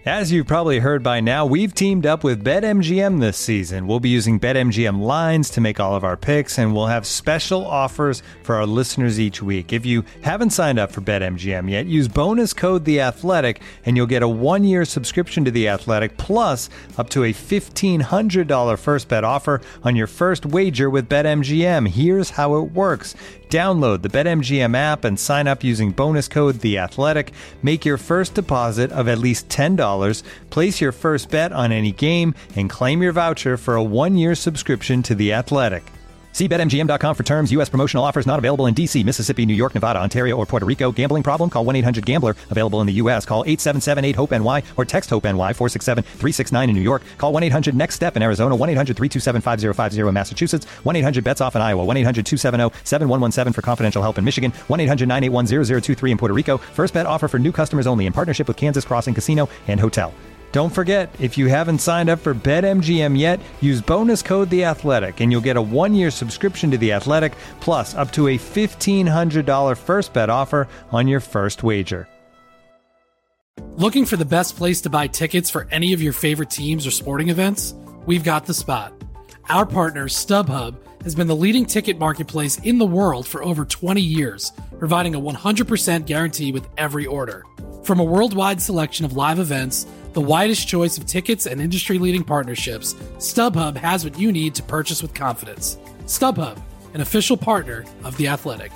As you've probably heard by now, we've teamed up with BetMGM this season. We'll be using BetMGM lines to make all of our picks, and we'll have special offers for our listeners each week. If you haven't signed up for BetMGM yet, use bonus code The Athletic, and you'll get a 1-year subscription to The Athletic, plus up to a $1,500 first bet offer on your first wager with BetMGM. Here's how it works. Download the BetMGM app and sign up using bonus code The Athletic. Make your first deposit of at least $10. Place your first bet on any game and claim your voucher for a 1-year subscription to The Athletic. See BetMGM.com for terms. U.S. promotional offers not available in D.C., Mississippi, New York, Nevada, Ontario, or Puerto Rico. Gambling problem? Call 1-800-GAMBLER. Available in the U.S. Call 877-8-HOPE-NY or text HOPE-NY 467-369 in New York. Call 1-800-NEXT-STEP in Arizona. 1-800-327-5050 in Massachusetts. 1-800-BETS-OFF in Iowa. 1-800-270-7117 for confidential help in Michigan. 1-800-981-0023 in Puerto Rico. First bet offer for new customers only in partnership with Kansas Crossing Casino and Hotel. Don't forget, if you haven't signed up for BetMGM yet, use bonus code The Athletic, and you'll get a 1-year subscription to The Athletic, plus up to a $1,500 first bet offer on your first wager. Looking for the best place to buy tickets for any of your favorite teams or sporting events? We've got the spot. Our partner, StubHub, has been the leading ticket marketplace in the world for over 20 years, providing a 100% guarantee with every order. From a worldwide selection of live events, the widest choice of tickets and industry-leading partnerships, StubHub has what you need to purchase with confidence. StubHub, an official partner of The Athletic.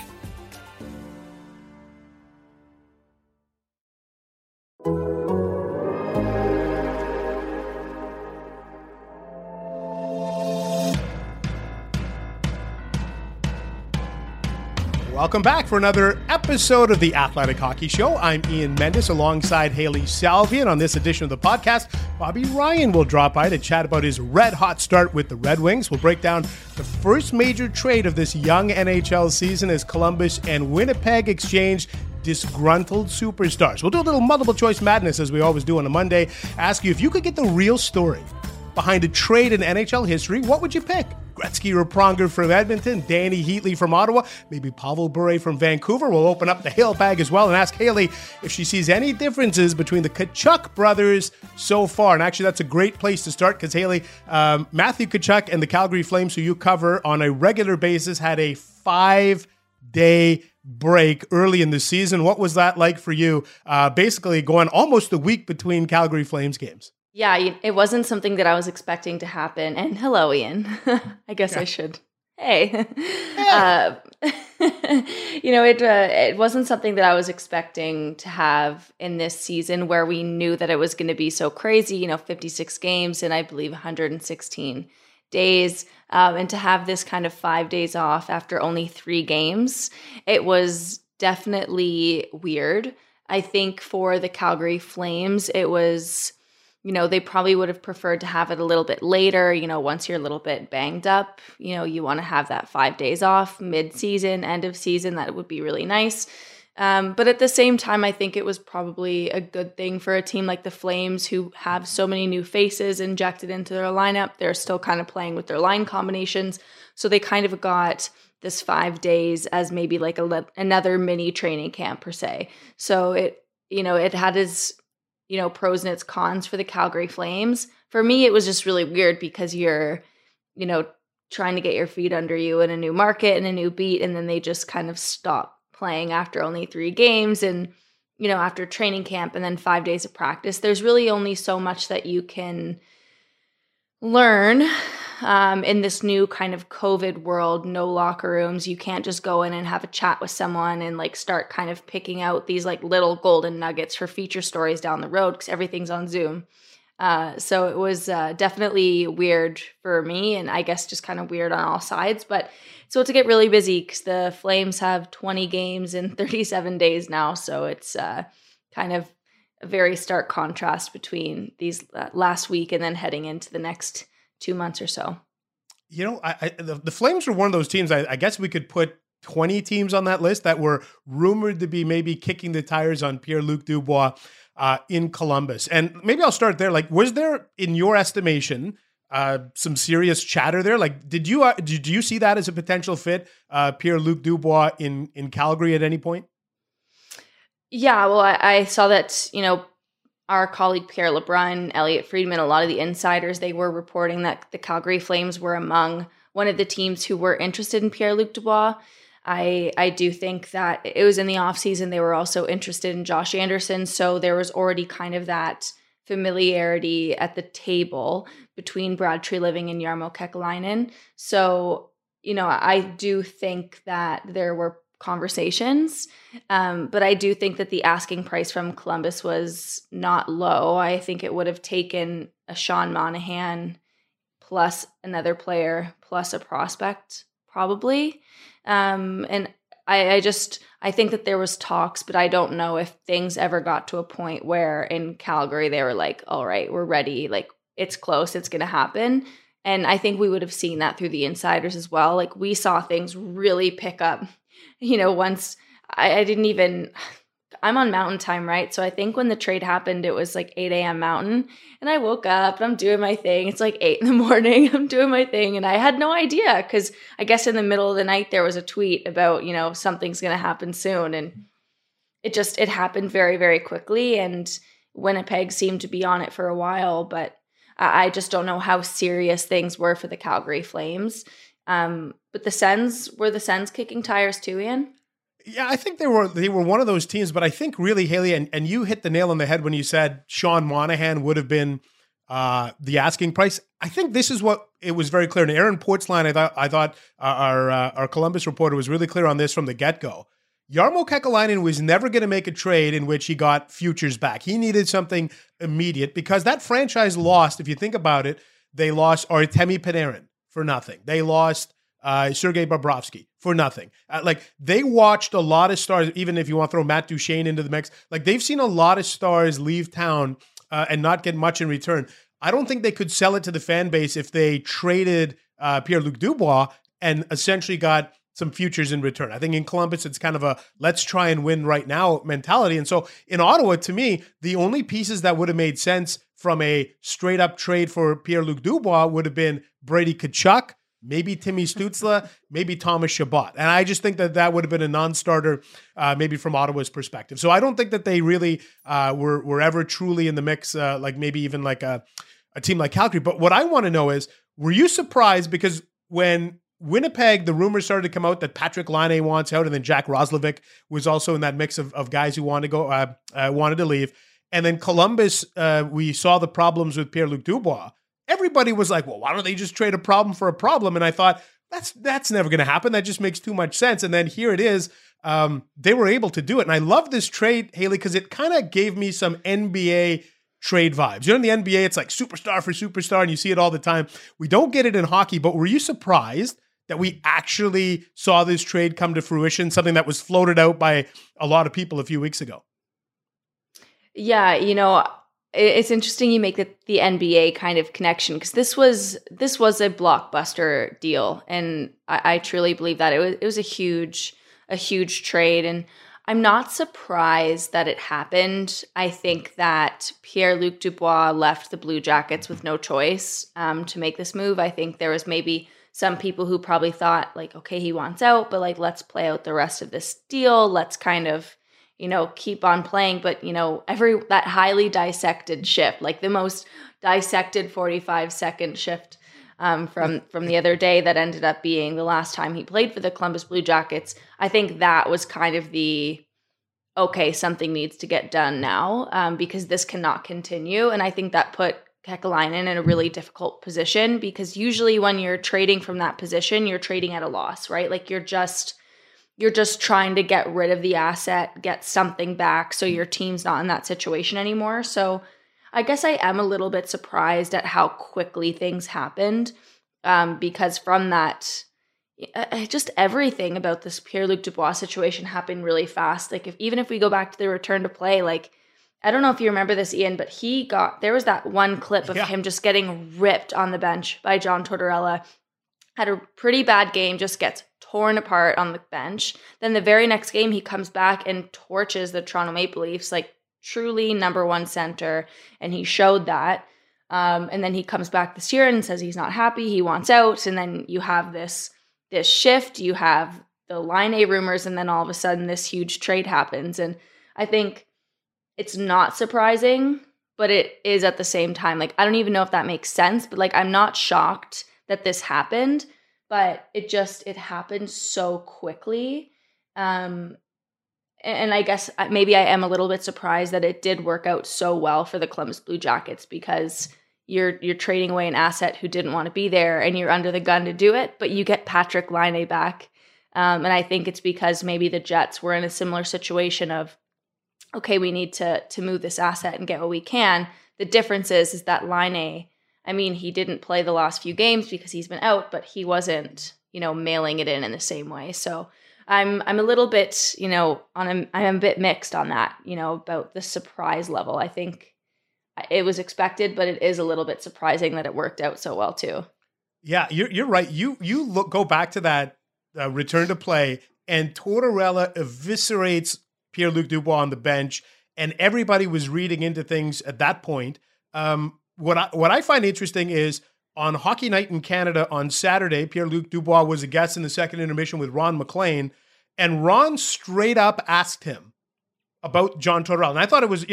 Welcome back for another episode of the Athletic Hockey Show. I'm Ian Mendes alongside Haley Salvian. On this edition of the podcast, Bobby Ryan will drop by to chat about his red-hot start with the Red Wings. We'll break down the first major trade of this young NHL season as Columbus and Winnipeg exchange disgruntled superstars. We'll do a little multiple choice madness as we always do on a Monday. Ask you if you could get the real story behind a trade in NHL history, what would you pick? Gretzky or Pronger from Edmonton, Danny Heatley from Ottawa, maybe Pavel Bure from Vancouver. We'll open up the Hail bag as well and ask Haley if she sees any differences between the Tkachuk brothers so far. And actually, that's a great place to start because Haley, Matthew Tkachuk and the Calgary Flames, who you cover on a regular basis, had a 5-day break early in the season. What was that like for you? Basically going almost a week between Calgary Flames games. Yeah, it wasn't something that I was expecting to happen. And hello, Ian. I guess I should. Hey. It wasn't something that I was expecting to have in this season where we knew that it was going to be so crazy, 56 games and I believe 116 days. And to have this kind of 5 days off after only 3 games, it was definitely weird. I think for the Calgary Flames, it was... they probably would have preferred to have it a little bit later. Once you're a little bit banged up, you want to have that 5 days off mid-season, end of season. That would be really nice. But at the same time, I think it was probably a good thing for a team like the Flames who have so many new faces injected into their lineup. They're still kind of playing with their line combinations. So they kind of got this 5 days as maybe like another mini training camp per se. So it had its pros and its cons for the Calgary Flames. For me, it was just really weird because you're, trying to get your feet under you in a new market and a new beat, and then they just kind of stop playing after only 3 games and, after training camp and then 5 days of practice. There's really only so much that you can learn in this new kind of COVID world, no locker rooms. You can't just go in and have a chat with someone and start kind of picking out these little golden nuggets for feature stories down the road because everything's on Zoom. So it was definitely weird for me and I guess just kind of weird on all sides. But so to get really busy because the Flames have 20 games in 37 days now. So it's kind of a very stark contrast between these last week and then heading into the next 2 months or so. The Flames were one of those teams, I guess we could put 20 teams on that list that were rumored to be maybe kicking the tires on Pierre-Luc Dubois in Columbus. And maybe I'll start there. Was there, in your estimation, some serious chatter there? Did you see that as a potential fit, Pierre-Luc Dubois in Calgary at any point? Yeah, well, I saw that, our colleague Pierre LeBrun, Elliot Friedman, a lot of the insiders, they were reporting that the Calgary Flames were among one of the teams who were interested in Pierre-Luc Dubois. I do think that it was in the offseason. They were also interested in Josh Anderson. So there was already kind of that familiarity at the table between Brad Treliving and Jarmo Kekalainen. So, I do think that there were conversations, but I do think that the asking price from Columbus was not low. I think it would have taken a Sean Monahan plus another player plus a prospect probably. And I think that there was talks, but I don't know if things ever got to a point where in Calgary they were like, all right, we're ready. Like, it's close, it's going to happen. And I think we would have seen that through the insiders as well. Like, we saw things really pick up, once I'm on Mountain Time, right? So I think when the trade happened, it was like 8 a.m. Mountain. And I woke up and I'm doing my thing. It's like 8 a.m. I'm doing my thing. And I had no idea because I guess in the middle of the night, there was a tweet about, something's going to happen soon. And it happened very, very quickly. And Winnipeg seemed to be on it for a while. But I just don't know how serious things were for the Calgary Flames. But the Sens kicking tires too, Ian? Yeah, I think they were one of those teams, but I think really, Haley, and you hit the nail on the head when you said Sean Monahan would have been the asking price. I think this is what it was very clear. And Aaron Portzline, I thought our Columbus reporter was really clear on this from the get-go. Jarmo Kekalainen was never going to make a trade in which he got futures back. He needed something immediate because that franchise lost, if you think about it, they lost Artemi Panarin for nothing. They lost Sergei Bobrovsky for nothing. They watched a lot of stars, even if you want to throw Matt Duchene into the mix, they've seen a lot of stars leave town and not get much in return. I don't think they could sell it to the fan base if they traded Pierre-Luc Dubois and essentially got some futures in return. I think in Columbus, it's kind of a let's try and win right now mentality. And so in Ottawa, to me, the only pieces that would have made sense from a straight up trade for Pierre-Luc Dubois would have been Brady Tkachuk, maybe Timmy Stützle, maybe Thomas Chabot. And I just think that would have been a non-starter maybe from Ottawa's perspective. So I don't think that they really were ever truly in the mix, maybe even like a team like Calgary. But what I want to know is, were you surprised? Because when Winnipeg, the rumors started to come out that Patrick Laine wants out, and then Jack Roslovic was also in that mix of guys who wanted to leave. And then Columbus, we saw the problems with Pierre-Luc Dubois. Everybody was like, well, why don't they just trade a problem for a problem? And I thought, that's never going to happen. That just makes too much sense. And then here it is. They were able to do it. And I love this trade, Haley, because it kind of gave me some NBA trade vibes. In the NBA, it's like superstar for superstar, and you see it all the time. We don't get it in hockey, but were you surprised that we actually saw this trade come to fruition, something that was floated out by a lot of people a few weeks ago? Yeah, it's interesting you make the NBA kind of connection, because this was a blockbuster deal, and I truly believe that it was a huge trade, and I'm not surprised that it happened. I think that Pierre-Luc Dubois left the Blue Jackets with no choice to make this move. I think there was maybe some people who probably thought okay, he wants out, but let's play out the rest of this deal. Let's kind of keep on playing. But, that highly dissected shift, the most dissected 45-second shift from the other day that ended up being the last time he played for the Columbus Blue Jackets, I think that was kind of okay, something needs to get done now because this cannot continue. And I think that put Kekalainen in a really difficult position, because usually when you're trading from that position, you're trading at a loss, right? You're just trying to get rid of the asset, get something back so your team's not in that situation anymore. So I guess I am a little bit surprised at how quickly things happened because from that, just everything about this Pierre-Luc Dubois situation happened really fast. Even if we go back to the return to play, I don't know if you remember this, Ian, but there was that one clip of him just getting ripped on the bench by John Tortorella. Had a pretty bad game, just gets torn apart on the bench. Then the very next game, he comes back and torches the Toronto Maple Leafs, truly number one center. And he showed that. And then he comes back this year and says he's not happy. He wants out. And then you have this shift. You have the Laine rumors. And then all of a sudden this huge trade happens. And I think it's not surprising but it is at the same time. Like, I don't even know if that makes sense, but like, I'm not shocked that this happened, but it happened so quickly. And I guess maybe I am a little bit surprised that it did work out so well for the Columbus Blue Jackets, because you're trading away an asset who didn't want to be there, and you're under the gun to do it, but you get Patrik Laine back. And I think it's because maybe the Jets were in a similar situation of, okay, we need to move this asset and get what we can. The difference is that Laine, I mean, he didn't play the last few games because he's been out, but he wasn't, mailing it in the same way. So I'm a little bit, I'm a bit mixed on that, about the surprise level. I think it was expected, but it is a little bit surprising that it worked out so well too. Yeah, you're right. You go back to that return to play, and Tortorella eviscerates Pierre-Luc Dubois on the bench, and everybody was reading into things at that point. What I find interesting is on Hockey Night in Canada on Saturday, Pierre-Luc Dubois was a guest in the second intermission with Ron MacLean, and Ron straight up asked him about John Tortorella. And I thought it was,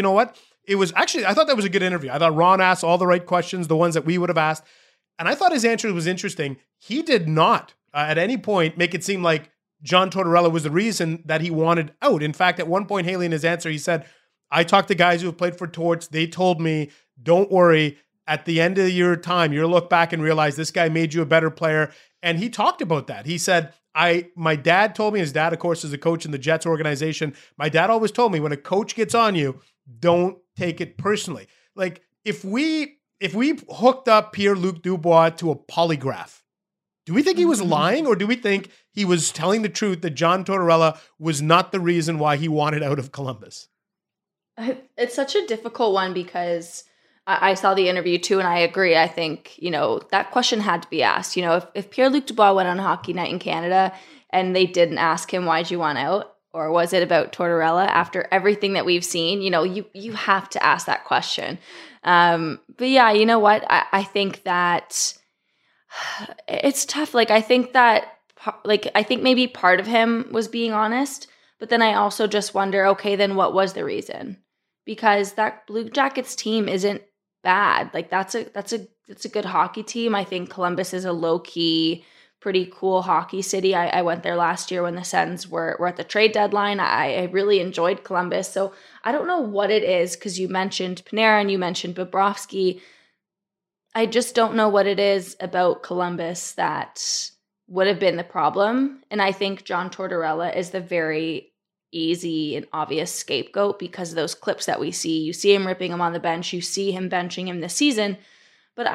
I thought that was a good interview. I thought Ron asked all the right questions, the ones that we would have asked. And I thought his answer was interesting. He did not at any point make it seem like John Tortorella was the reason that he wanted out. In fact, at one point, Haley, in his answer, he said, I talked to guys who have played for Torts. They told me, don't worry, at the end of your time, you'll look back and realize this guy made you a better player. And he talked about that. He said, my dad told me, his dad, of course, is a coach in the Jets organization. My dad always told me, when a coach gets on you, don't take it personally. Like, if we hooked up Pierre-Luc Dubois to a polygraph, do we think he was lying, or do we think he was telling the truth that John Tortorella was not the reason why he wanted out of Columbus? It's such a difficult one, because I saw the interview too, and I agree. I think, that question had to be asked. If Pierre-Luc Dubois went on Hockey Night in Canada and they didn't ask him, why'd you want out? Or was it about Tortorella? After everything that we've seen, you have to ask that question. But yeah, you know what? I think that it's tough. Like, I think maybe part of him was being honest, but then I also just wonder, okay, then what was the reason? Because that Blue Jackets team isn't bad. Like, that's a good hockey team. I think Columbus is a low-key, pretty cool hockey city. I went there last year when the Sens were at the trade deadline. I really enjoyed Columbus. So I don't know what it is, because you mentioned Panarin, you mentioned Bobrovsky. I just don't know what it is about Columbus that would have been the problem. And I think John Tortorella is the very easy and obvious scapegoat, because of those clips that we see. You see him ripping him on the bench. You see him benching him this season. But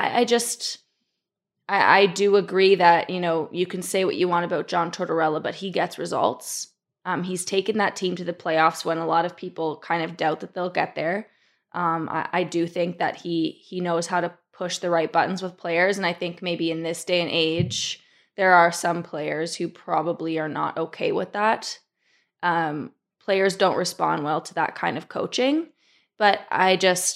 I do agree that, you can say what you want about John Tortorella, but he gets results. He's taken that team to the playoffs when a lot of people kind of doubt that they'll get there. I do think that he knows how to push the right buttons with players. And I think maybe in this day and age, there are some players who probably are not okay with that. Players don't respond well to that kind of coaching. But I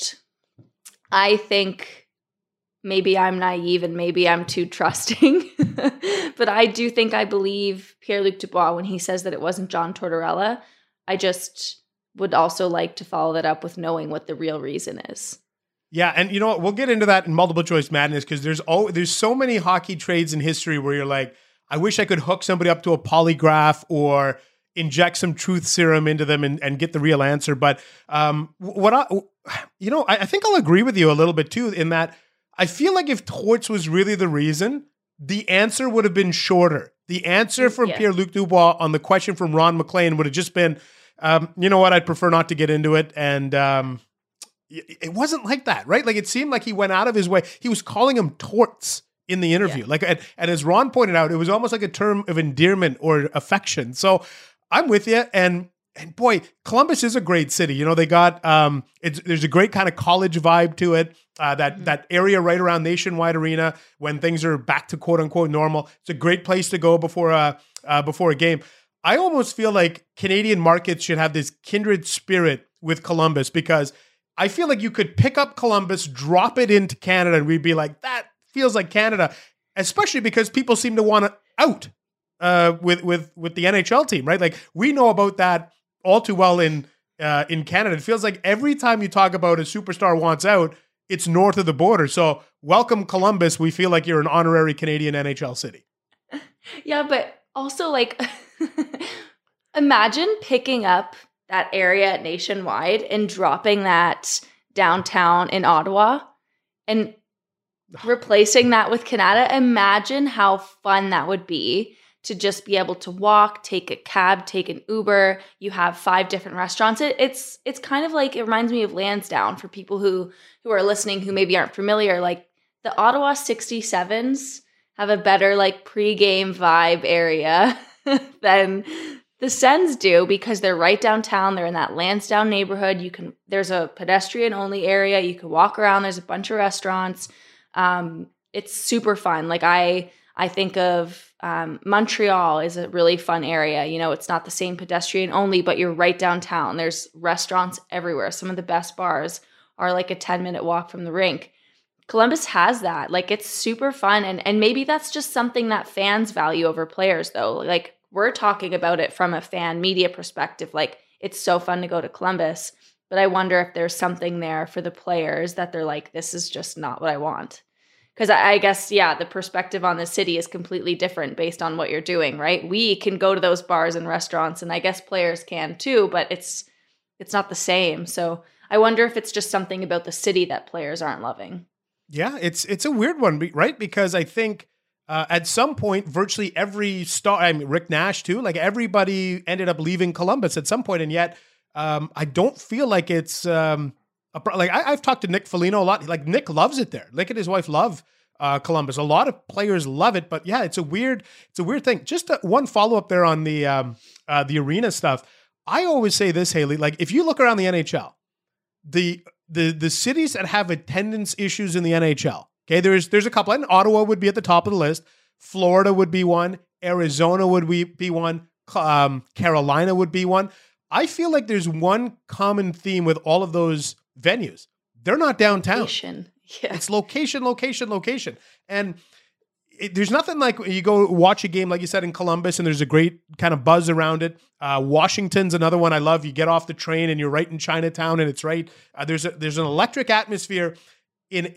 think maybe I'm naive and maybe I'm too trusting. But I do think I believe Pierre-Luc Dubois when he says that it wasn't John Tortorella. I just would also like to follow that up with knowing what the real reason is. Yeah, and you know what? We'll get into that in multiple choice madness, because there's so many hockey trades in history where you're like, I wish I could hook somebody up to a polygraph or inject some truth serum into them and get the real answer. But I think I'll agree with you a little bit too, in that I feel like if Torts was really the reason, the answer would have been shorter. The answer from Pierre-Luc Dubois on the question from Ron MacLean would have just been, you know what, I'd prefer not to get into it. And it wasn't like that, right? Like, it seemed like he went out of his way. He was calling him Torts in the interview. Yeah. And as Ron pointed out, it was almost like a term of endearment or affection. So I'm with you. And boy, Columbus is a great city. They got, there's a great kind of college vibe to it. That area right around Nationwide Arena when things are back to quote unquote normal. It's a great place to go before a game. I almost feel like Canadian markets should have this kindred spirit with Columbus, because I feel like you could pick up Columbus, drop it into Canada, and we'd be like, that feels like Canada, especially because people seem to want to out with the NHL team, right? Like, we know about that all too well in in Canada. It feels like every time you talk about a superstar wants out, it's north of the border. So welcome Columbus. We feel like you're an honorary Canadian NHL city. Yeah, but also like imagine picking up that area nationwide and dropping that downtown in Ottawa and replacing that with Canada. Imagine how fun that would be to just be able to walk, take a cab, take an Uber. You have 5 different restaurants. It's kind of like, it reminds me of Lansdowne for people who are listening who maybe aren't familiar. Like the Ottawa 67s have a better like pregame vibe area than the Sens do, because they're right downtown. They're in that Lansdowne neighborhood. There's a pedestrian only area. You can walk around. There's a bunch of restaurants. It's super fun. Like I think of Montreal is a really fun area. You know, it's not the same pedestrian only, but you're right downtown. There's restaurants everywhere. Some of the best bars are like a 10-minute walk from the rink. Columbus has that. Like it's super fun. And maybe that's just something that fans value over players though. Like we're talking about it from a fan media perspective. Like it's so fun to go to Columbus, but I wonder if there's something there for the players that they're like, this is just not what I want. Because I guess, yeah, the perspective on the city is completely different based on what you're doing, right? We can go to those bars and restaurants, and I guess players can too, but it's not the same. So I wonder if it's just something about the city that players aren't loving. Yeah, it's a weird one, right? Because I think at some point, virtually every star, I mean, Rick Nash too, like everybody ended up leaving Columbus at some point, and yet I don't feel like it's... I've talked to Nick Foligno a lot. Like Nick loves it there. Nick and his wife love Columbus. A lot of players love it, but yeah, it's a weird thing. Just one follow up there on the arena stuff. I always say this, Haley. Like if you look around the NHL, the cities that have attendance issues in the NHL. Okay, there's a couple. And Ottawa would be at the top of the list. Florida would be one. Arizona would be one. Carolina would be one. I feel like there's one common theme with all of those venues. They're not downtown. Location. Yeah. It's location. And there's nothing like you go watch a game, like you said, in Columbus, and there's a great kind of buzz around it. Washington's another one I love. You get off the train and you're right in Chinatown, and it's right. There's an electric atmosphere in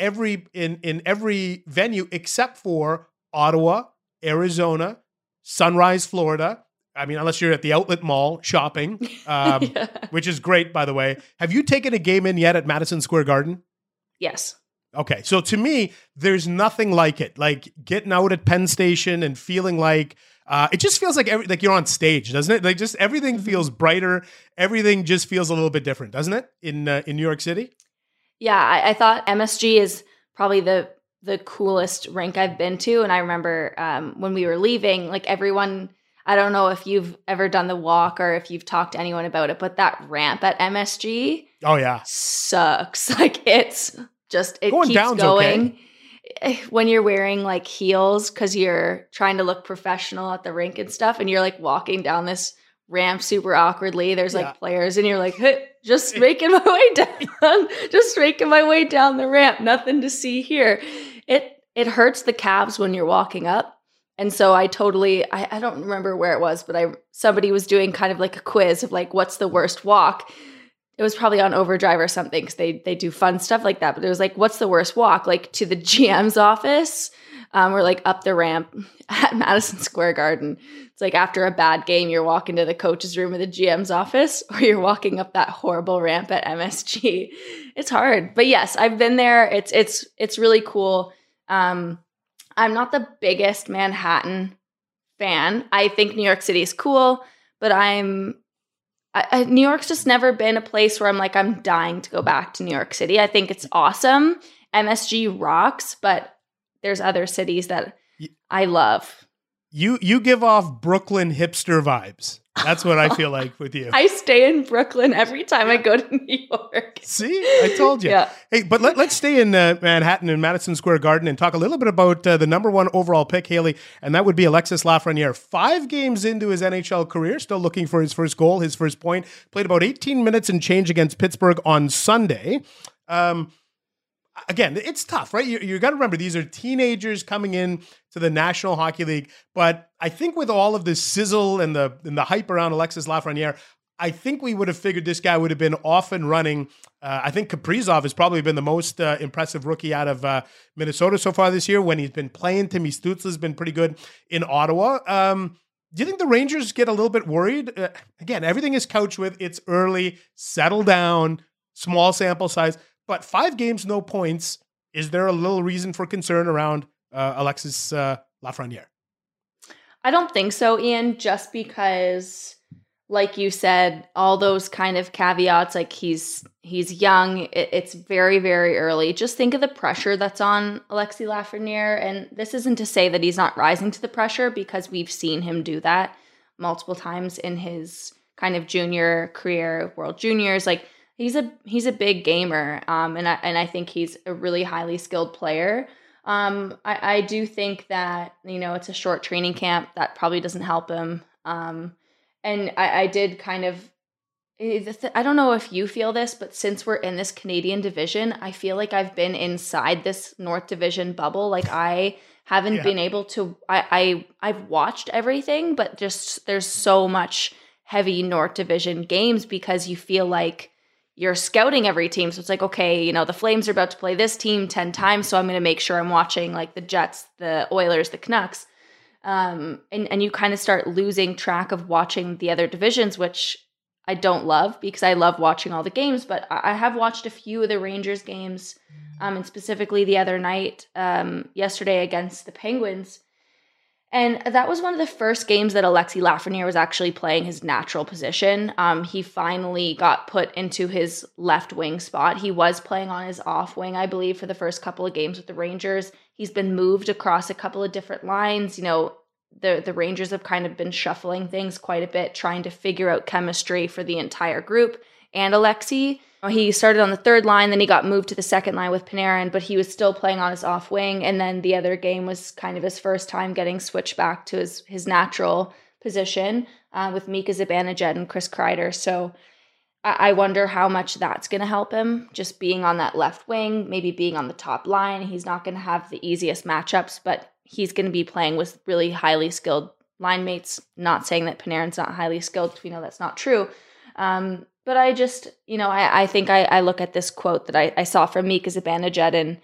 every venue except for Ottawa, Arizona, Sunrise, Florida. I mean, unless you're at the outlet mall shopping, yeah. Which is great, by the way. Have you taken a game in yet at Madison Square Garden? Yes. Okay. So to me, there's nothing like it. Like getting out at Penn Station and feeling like, it just feels like like you're on stage, doesn't it? Like just everything feels brighter. Everything just feels a little bit different, doesn't it? In New York City? Yeah. I thought MSG is probably the coolest rink I've been to. And I remember when we were leaving, like everyone... I don't know if you've ever done the walk or if you've talked to anyone about it, but that ramp at MSG, oh yeah, sucks. Like it's just it going keeps going okay. When you're wearing like heels because you're trying to look professional at the rink and stuff, and you're like walking down this ramp super awkwardly. There's like players, and you're like, hey, just making my way down the ramp. Nothing to see here. It hurts the calves when you're walking up. And so I don't remember where it was, but somebody was doing kind of like a quiz of like, what's the worst walk? It was probably on Overdrive or something because they do fun stuff like that. But it was like, what's the worst walk? Like to the GM's office or like up the ramp at Madison Square Garden. It's like after a bad game, you're walking to the coach's room or the GM's office, or you're walking up that horrible ramp at MSG. It's hard. But yes, I've been there. It's really cool. I'm not the biggest Manhattan fan. I think New York City is cool, but New York's just never been a place where I'm dying to go back to New York City. I think it's awesome. MSG rocks, but there's other cities that I love. You give off Brooklyn hipster vibes. That's what I feel like with you. I stay in Brooklyn every time I go to New York. See, I told you. Yeah. Hey, but let's stay in Manhattan and Madison Square Garden and talk a little bit about the number 1 overall pick, Haley, and that would be Alexis Lafreniere. 5 games into his NHL career, still looking for his first goal, his first point. Played about 18 minutes and change against Pittsburgh on Sunday. Again, it's tough, right? You got to remember, these are teenagers coming in to the National Hockey League. But I think with all of the sizzle and the hype around Alexis Lafreniere, I think we would have figured this guy would have been off and running. I think Kaprizov has probably been the most impressive rookie out of Minnesota so far this year. When he's been playing, Timmy Stützle's been pretty good in Ottawa. Do you think the Rangers get a little bit worried? Again, everything is couched with it's early, settle down, small sample size, but 5 games, no points. Is there a little reason for concern around Alexis Lafreniere? I don't think so, Ian, just because, like you said, all those kind of caveats, like he's young, it's very, very early. Just think of the pressure that's on Alexis Lafreniere, and this isn't to say that he's not rising to the pressure, because we've seen him do that multiple times in his kind of junior career, World Juniors. Like he's a big gamer, and I think he's a really highly skilled player. I do think that, it's a short training camp that probably doesn't help him. And I did kind of, I don't know if you feel this, but since we're in this Canadian division, I feel like I've been inside this North Division bubble. Like I haven't been able to, I've watched everything, but just there's so much heavy North Division games because you feel like you're scouting every team. So it's like, okay, the Flames are about to play this team 10 times. So I'm going to make sure I'm watching like the Jets, the Oilers, the Canucks. And you kind of start losing track of watching the other divisions, which I don't love because I love watching all the games, but I have watched a few of the Rangers games, and specifically the other night, yesterday against the Penguins. And that was one of the first games that Alexis Lafreniere was actually playing his natural position. He finally got put into his left wing spot. He was playing on his off wing, I believe, for the first couple of games with the Rangers. He's been moved across a couple of different lines. The Rangers have kind of been shuffling things quite a bit, trying to figure out chemistry for the entire group and Alexis. He started on the third line, then he got moved to the second line with Panarin, but he was still playing on his off wing. And then the other game was kind of his first time getting switched back to his natural position with Mika Zibanejad and Chris Kreider. So I wonder how much that's going to help him, just being on that left wing, maybe being on the top line. He's not going to have the easiest matchups, but he's going to be playing with really highly skilled line mates. Not saying that Panarin's not highly skilled, because we know that's not true. But I just, I think I look at this quote that I saw from Mika Zibanejad, and,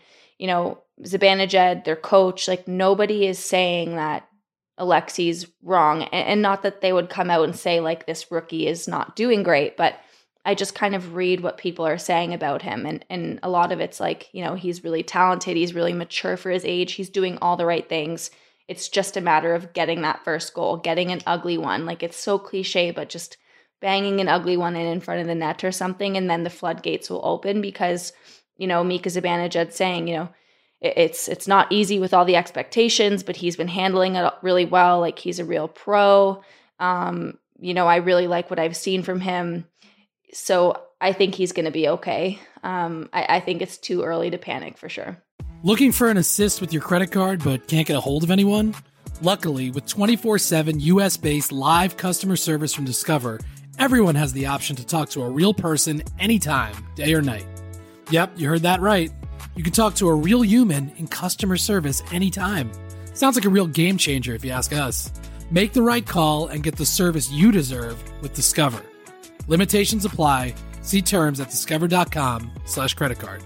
Zibanejad, their coach, like nobody is saying that Alexis wrong. And not that they would come out and say like this rookie is not doing great, but I just kind of read what people are saying about him. And a lot of it's like, he's really talented. He's really mature for his age. He's doing all the right things. It's just a matter of getting that first goal, getting an ugly one. Like it's so cliche, but just banging an ugly one in front of the net or something, and then the floodgates will open because, Mika Zibanejad saying, it's not easy with all the expectations, but he's been handling it really well. Like he's a real pro. I really like what I've seen from him. So I think he's going to be okay. I think it's too early to panic for sure. Looking for an assist with your credit card but can't get a hold of anyone? Luckily, with 24/7 US-based live customer service from Discover, everyone has the option to talk to a real person anytime, day or night. Yep, you heard that right. You can talk to a real human in customer service anytime. Sounds like a real game changer if you ask us. Make the right call and get the service you deserve with Discover. Limitations apply. See terms at discover.com/creditcard.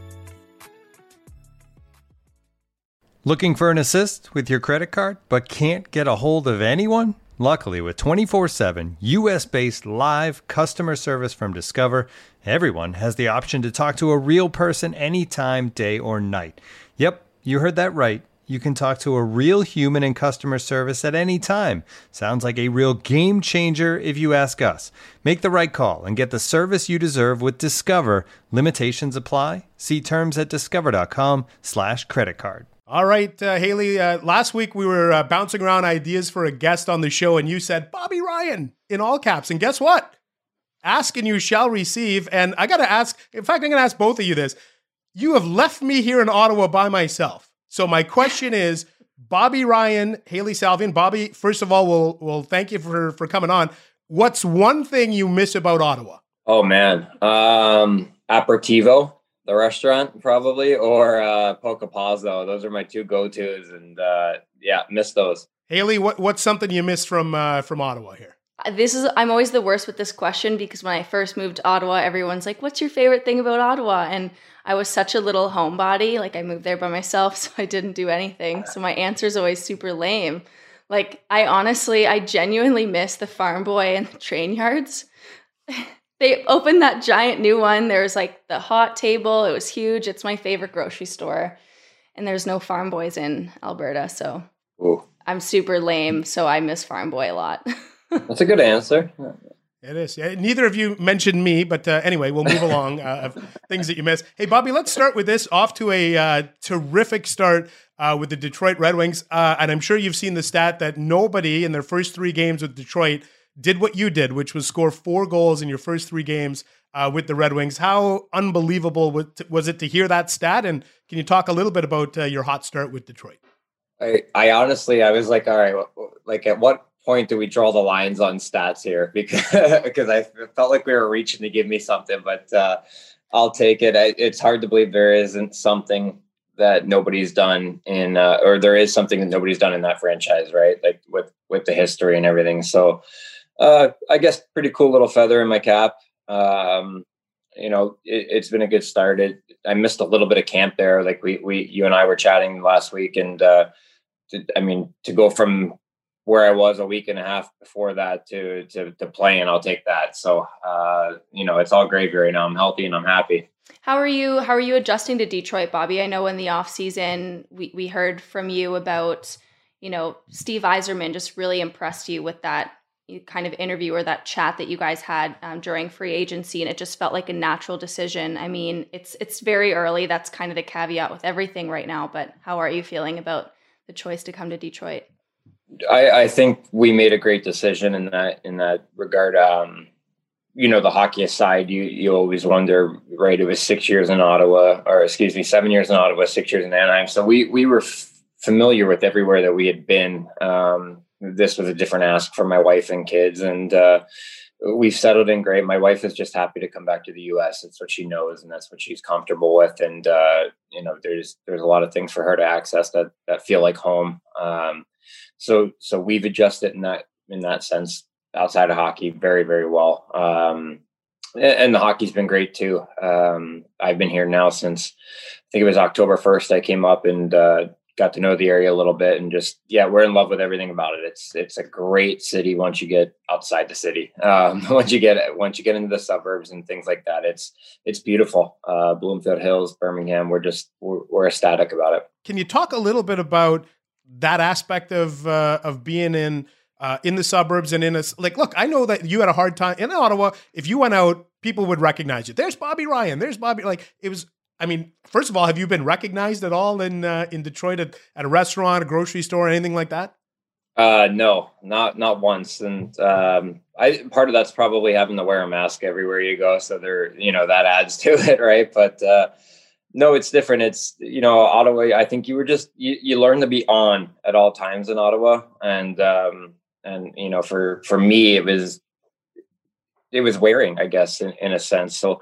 Looking for an assist with your credit card but can't get a hold of anyone? Luckily, with 24/7 US-based live customer service from Discover, everyone has the option to talk to a real person anytime, day or night. Yep, you heard that right. You can talk to a real human in customer service at any time. Sounds like a real game changer if you ask us. Make the right call and get the service you deserve with Discover. Limitations apply. See terms at discover.com/creditcard. All right, Haley, last week we were bouncing around ideas for a guest on the show, and you said Bobby Ryan in all caps. And guess what? Ask and you shall receive. And I got to ask, in fact, I'm going to ask both of you this. You have left me here in Ottawa by myself. So my question is, Bobby Ryan, Haley Salvian. Bobby, first of all, we'll thank you for coming on. What's one thing you miss about Ottawa? Oh, man. Aperitivo, the restaurant, probably, or Pocapazzo. Those are my two go-tos, and miss those. Haley, what's something you miss from Ottawa here? I'm always the worst with this question because when I first moved to Ottawa, everyone's like, what's your favorite thing about Ottawa? And I was such a little homebody. Like I moved there by myself, so I didn't do anything. So my answer is always super lame. Like I genuinely miss the Farm Boy and the train yards. They opened that giant new one. There was like the hot table. It was huge. It's my favorite grocery store. And there's no Farm Boys in Alberta. So Ooh. I'm super lame. So I miss Farm Boy a lot. That's a good answer. It is. Yeah, neither of you mentioned me, but anyway, we'll move along of things that you miss. Hey, Bobby, let's start with this. Off to a terrific start with the Detroit Red Wings. And I'm sure you've seen the stat that nobody in their first 3 games with Detroit did what you did, which was score 4 goals in your first 3 games with the Red Wings. How unbelievable was it to hear that stat? And can you talk a little bit about your hot start with Detroit? I honestly, I was like, all right, like at what point do we draw the lines on stats here? Because I felt like we were reaching to give me something, but I'll take it. It's hard to believe there isn't something that nobody's done or there is something that nobody's done in that franchise, right? Like with the history and everything. So I guess pretty cool little feather in my cap. It's been a good start. I missed a little bit of camp there. Like you and I were chatting last week, and to go from where I was a week and a half before that to playing, I'll take that. So, it's all gravy right now. I'm healthy and I'm happy. How are you adjusting to Detroit, Bobby? I know in the off season, we heard from you about, Steve Yzerman just really impressed you with that kind of interview or that chat that you guys had during free agency. And it just felt like a natural decision. I mean, it's very early. That's kind of the caveat with everything right now, but how are you feeling about the choice to come to Detroit? I think we made a great decision in that regard. The hockey aside, you always wonder, right? It was 7 years in Ottawa, 6 years in Anaheim. So we were familiar with everywhere that we had been. This was a different ask for my wife and kids, and we've settled in great. My wife is just happy to come back to the U.S. It's what she knows, and that's what she's comfortable with. And there's a lot of things for her to access that feel like home. So we've adjusted in that sense outside of hockey very, very well. And the hockey's been great too. I've been here now since I think it was October 1st. I came up and got to know the area a little bit, and we're in love with everything about it. It's a great city once you get outside the city. Once you get into the suburbs and things like that, it's beautiful. Bloomfield Hills, Birmingham, we're ecstatic about it. Can you talk a little bit about that aspect of being in the suburbs and look, I know that you had a hard time in Ottawa. If you went out, people would recognize you. There's Bobby Ryan. There's Bobby. First of all, have you been recognized at all in Detroit at a restaurant, a grocery store, anything like that? No, not once. And part of that's probably having to wear a mask everywhere you go. So that adds to it. Right. But, no, it's different. It's, Ottawa, I think you learn to be on at all times in Ottawa. And for me, it was wearing, I guess, in a sense. So,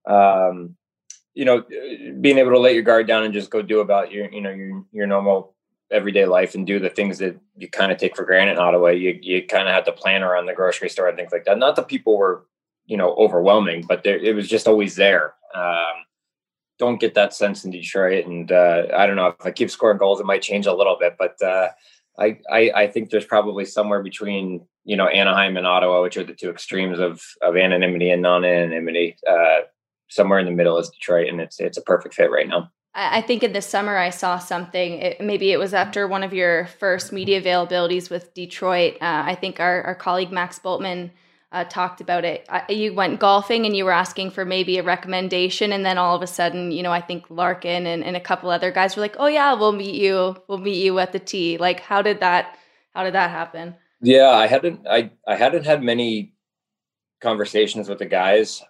being able to let your guard down and just go do about your normal everyday life and do the things that you kind of take for granted in Ottawa. You kind of had to plan around the grocery store and things like that. Not that people were, overwhelming, but it was just always there. Don't get that sense in Detroit. And I don't know, if I keep scoring goals, it might change a little bit, but I think there's probably somewhere between, Anaheim and Ottawa, which are the two extremes of anonymity and non-anonymity. Somewhere in the middle is Detroit, and it's a perfect fit right now. I think in the summer I saw something, maybe it was after one of your first media availabilities with Detroit. I think our colleague Max Bultman talked about it. You went golfing and you were asking for maybe a recommendation, and then all of a sudden, I think Larkin and a couple other guys were like, "Oh yeah, we'll meet you at the tee." Like, how did that happen? Yeah, I hadn't had many conversations with the guys.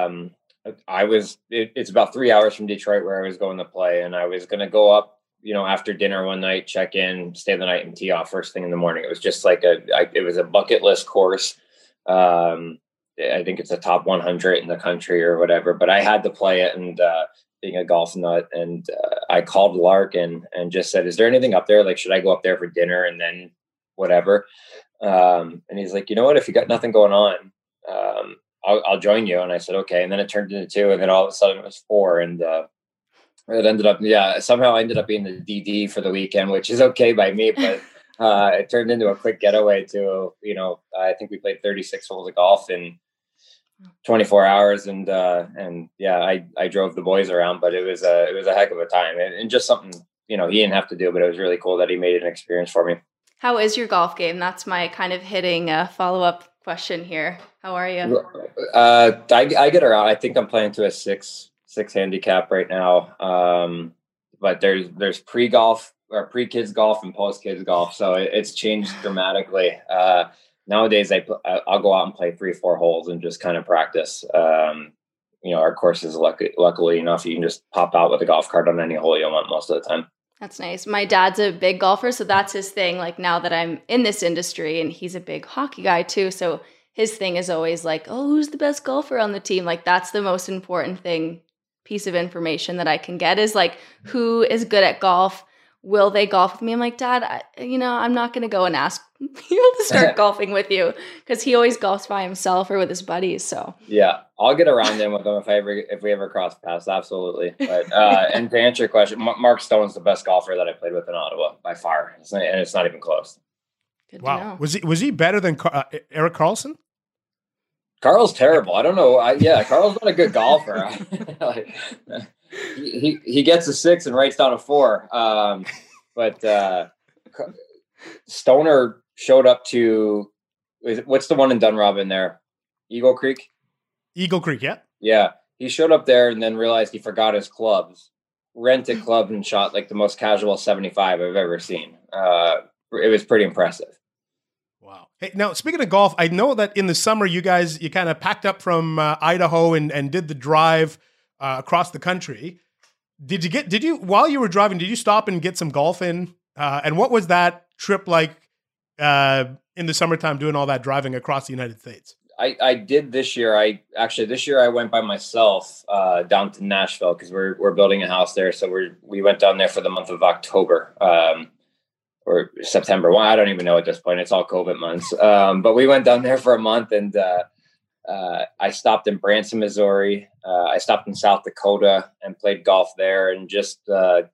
It's about 3 hours from Detroit where I was going to play, and I was going to go up, after dinner one night, check in, stay the night, and tee off first thing in the morning. It was just like it was a bucket list course. I think it's a top 100 in the country or whatever, but I had to play it, and being a golf nut, and I called Larkin and just said, "Is there anything up there? Like, should I go up there for dinner and then whatever?" And he's like, you know what, if you got nothing going on, I'll join you. And I said, okay. And then it turned into 2, and then all of a sudden it was 4. And it ended up, somehow I ended up being the DD for the weekend, which is okay by me, but it turned into a quick getaway to, I think we played 36 holes of golf in 24 hours. And I drove the boys around, but it was a heck of a time, and just something, he didn't have to do, but it was really cool that he made it an experience for me. How is your golf game? That's my kind of hitting follow-up question here. How are you? I get around. I think I'm playing to a six handicap right now. But there's pre-golf or pre-kids golf and post-kids golf. So it's changed dramatically. Nowadays I'll go out and play 3-4 holes and just kind of practice. Our course is luckily enough, you can just pop out with a golf cart on any hole you want most of the time. That's nice. My dad's a big golfer, so that's his thing. Like, now that I'm in this industry, and he's a big hockey guy too, so his thing is always like, oh, who's the best golfer on the team? Like, that's the most important piece of information that I can get, is like, who is good at golf? Will they golf with me? I'm like, Dad, I'm not going to go and ask people to start golfing with you, because he always golfs by himself or with his buddies. So yeah, I'll get around them with them if we ever cross paths. Absolutely. But and to answer your question, Mark Stone's the best golfer that I played with in Ottawa by far, and it's not even close. Good wow. to know. Was he better than Erik Karlsson? Carl's terrible. I don't know. Carl's not a good golfer. He gets a 6 and writes down a 4. But Stoner showed up to, what's the one in Dunrobin there? Eagle Creek? Eagle Creek, yeah. Yeah. He showed up there and then realized he forgot his clubs, rented clubs, and shot like the most casual 75 I've ever seen. It was pretty impressive. Wow. Hey, now, speaking of golf, I know that in the summer you kind of packed up from Idaho and did the drive across the country. While you were driving, did you stop and get some golf in? And what was that trip like in the summertime, doing all that driving across the United States? I did this year. This year I went by myself down to Nashville, because we're building a house there. So we went down there for the month of October or September. Well, I don't even know at this point. It's all COVID months. But we went down there for a month, and I stopped in Branson, Missouri. I stopped in South Dakota and played golf there, and just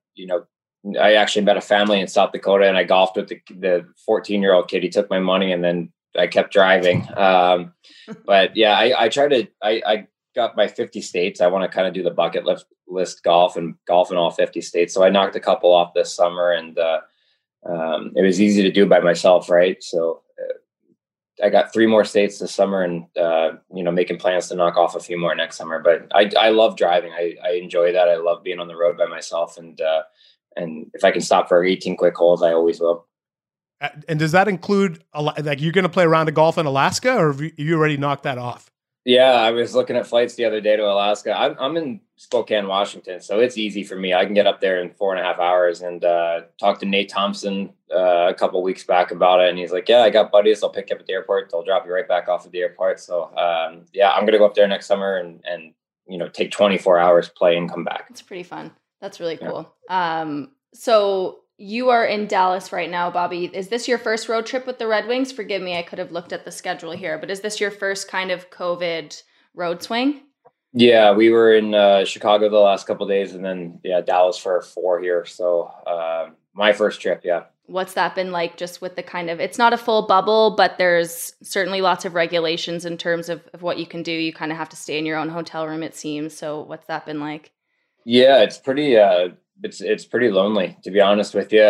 I actually met a family in South Dakota, and I golfed with the 14-year-old kid. He took my money, and then I kept driving. But yeah, I got my 50 states. I want to kind of do the bucket list golf in all 50 states. So I knocked a couple off this summer, and it was easy to do by myself, right? So I got 3 more states this summer, and making plans to knock off a few more next summer. But I love driving. I enjoy that. I love being on the road by myself, and if I can stop for 18 quick holes, I always will. And does that include, like, you're going to play a round of golf in Alaska, or have you already knocked that off? Yeah, I was looking at flights the other day to Alaska. I'm in Spokane, Washington, so it's easy for me. I can get up there in 4.5 hours, and talked to Nate Thompson a couple weeks back about it, and he's like, yeah, I got buddies. They'll pick you up at the airport. They'll drop you right back off at the airport. So I'm going to go up there next summer and take 24 hours, play, and come back. It's pretty fun. That's really cool. Yeah. So you are in Dallas right now, Bobby. Is this your first road trip with the Red Wings? Forgive me, I could have looked at the schedule here, but is this your first kind of COVID road swing? Yeah, we were in Chicago the last couple of days, and then Dallas for 4 here. So my first trip, yeah. What's that been like, just with the kind of, it's not a full bubble, but there's certainly lots of regulations in terms of what you can do. You kind of have to stay in your own hotel room, it seems. So what's that been like? Yeah, it's pretty it's pretty lonely, to be honest with you.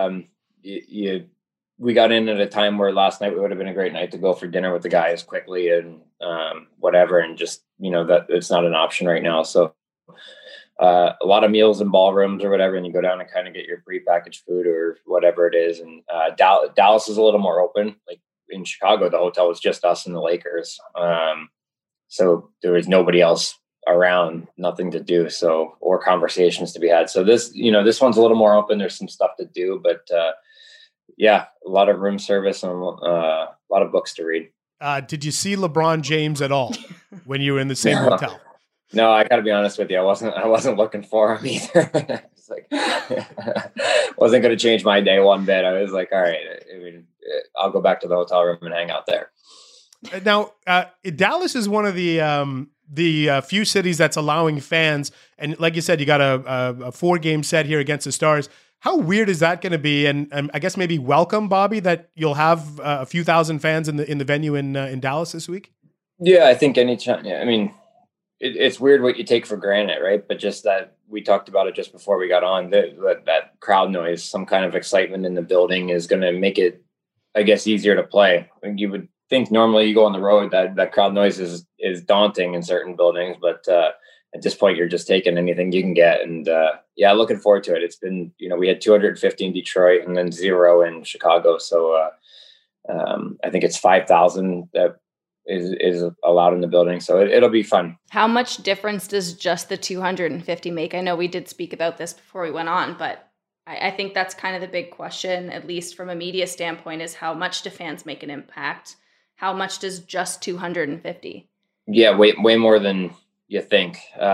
We got in at a time where last night would have been a great night to go for dinner with the guys quickly and whatever, and just that it's not an option right now. So a lot of meals in ballrooms or whatever, and you go down and kind of get your prepackaged food or whatever it is. And Dallas is a little more open. Like in Chicago, the hotel was just us and the Lakers, so there was nobody else around, nothing to do, or conversations to be had. So this one's a little more open. There's some stuff to do, but a lot of room service and a lot of books to read. Did you see LeBron James at all when you were in the same hotel? No, I gotta be honest with you. I wasn't looking for him either. It's like wasn't going to change my day one bit. I was like, all right. I mean, I'll go back to the hotel room and hang out there. Now, Dallas is one of the few cities that's allowing fans, and like you said, you got a 4-game set here against the Stars. How weird is that going to be? And I guess maybe welcome, Bobby, that you'll have a few thousand fans in the venue in Dallas this week. Yeah, I think anytime. Yeah, I mean, it's weird what you take for granted, right? But just that we talked about it just before we got on, that crowd noise, some kind of excitement in the building is going to make it, I guess, easier to play. I mean, you would think normally you go on the road that crowd noise is daunting in certain buildings, but at this point you're just taking anything you can get. And yeah, looking forward to it. It's been, we had 250 in Detroit and then 0 in Chicago. So I think it's 5,000 that is allowed in the building. So it'll be fun. How much difference does just the 250 make? I know we did speak about this before we went on, but I think that's kind of the big question, at least from a media standpoint, is how much do fans make an impact? How much does just 250? Yeah, way more than you think.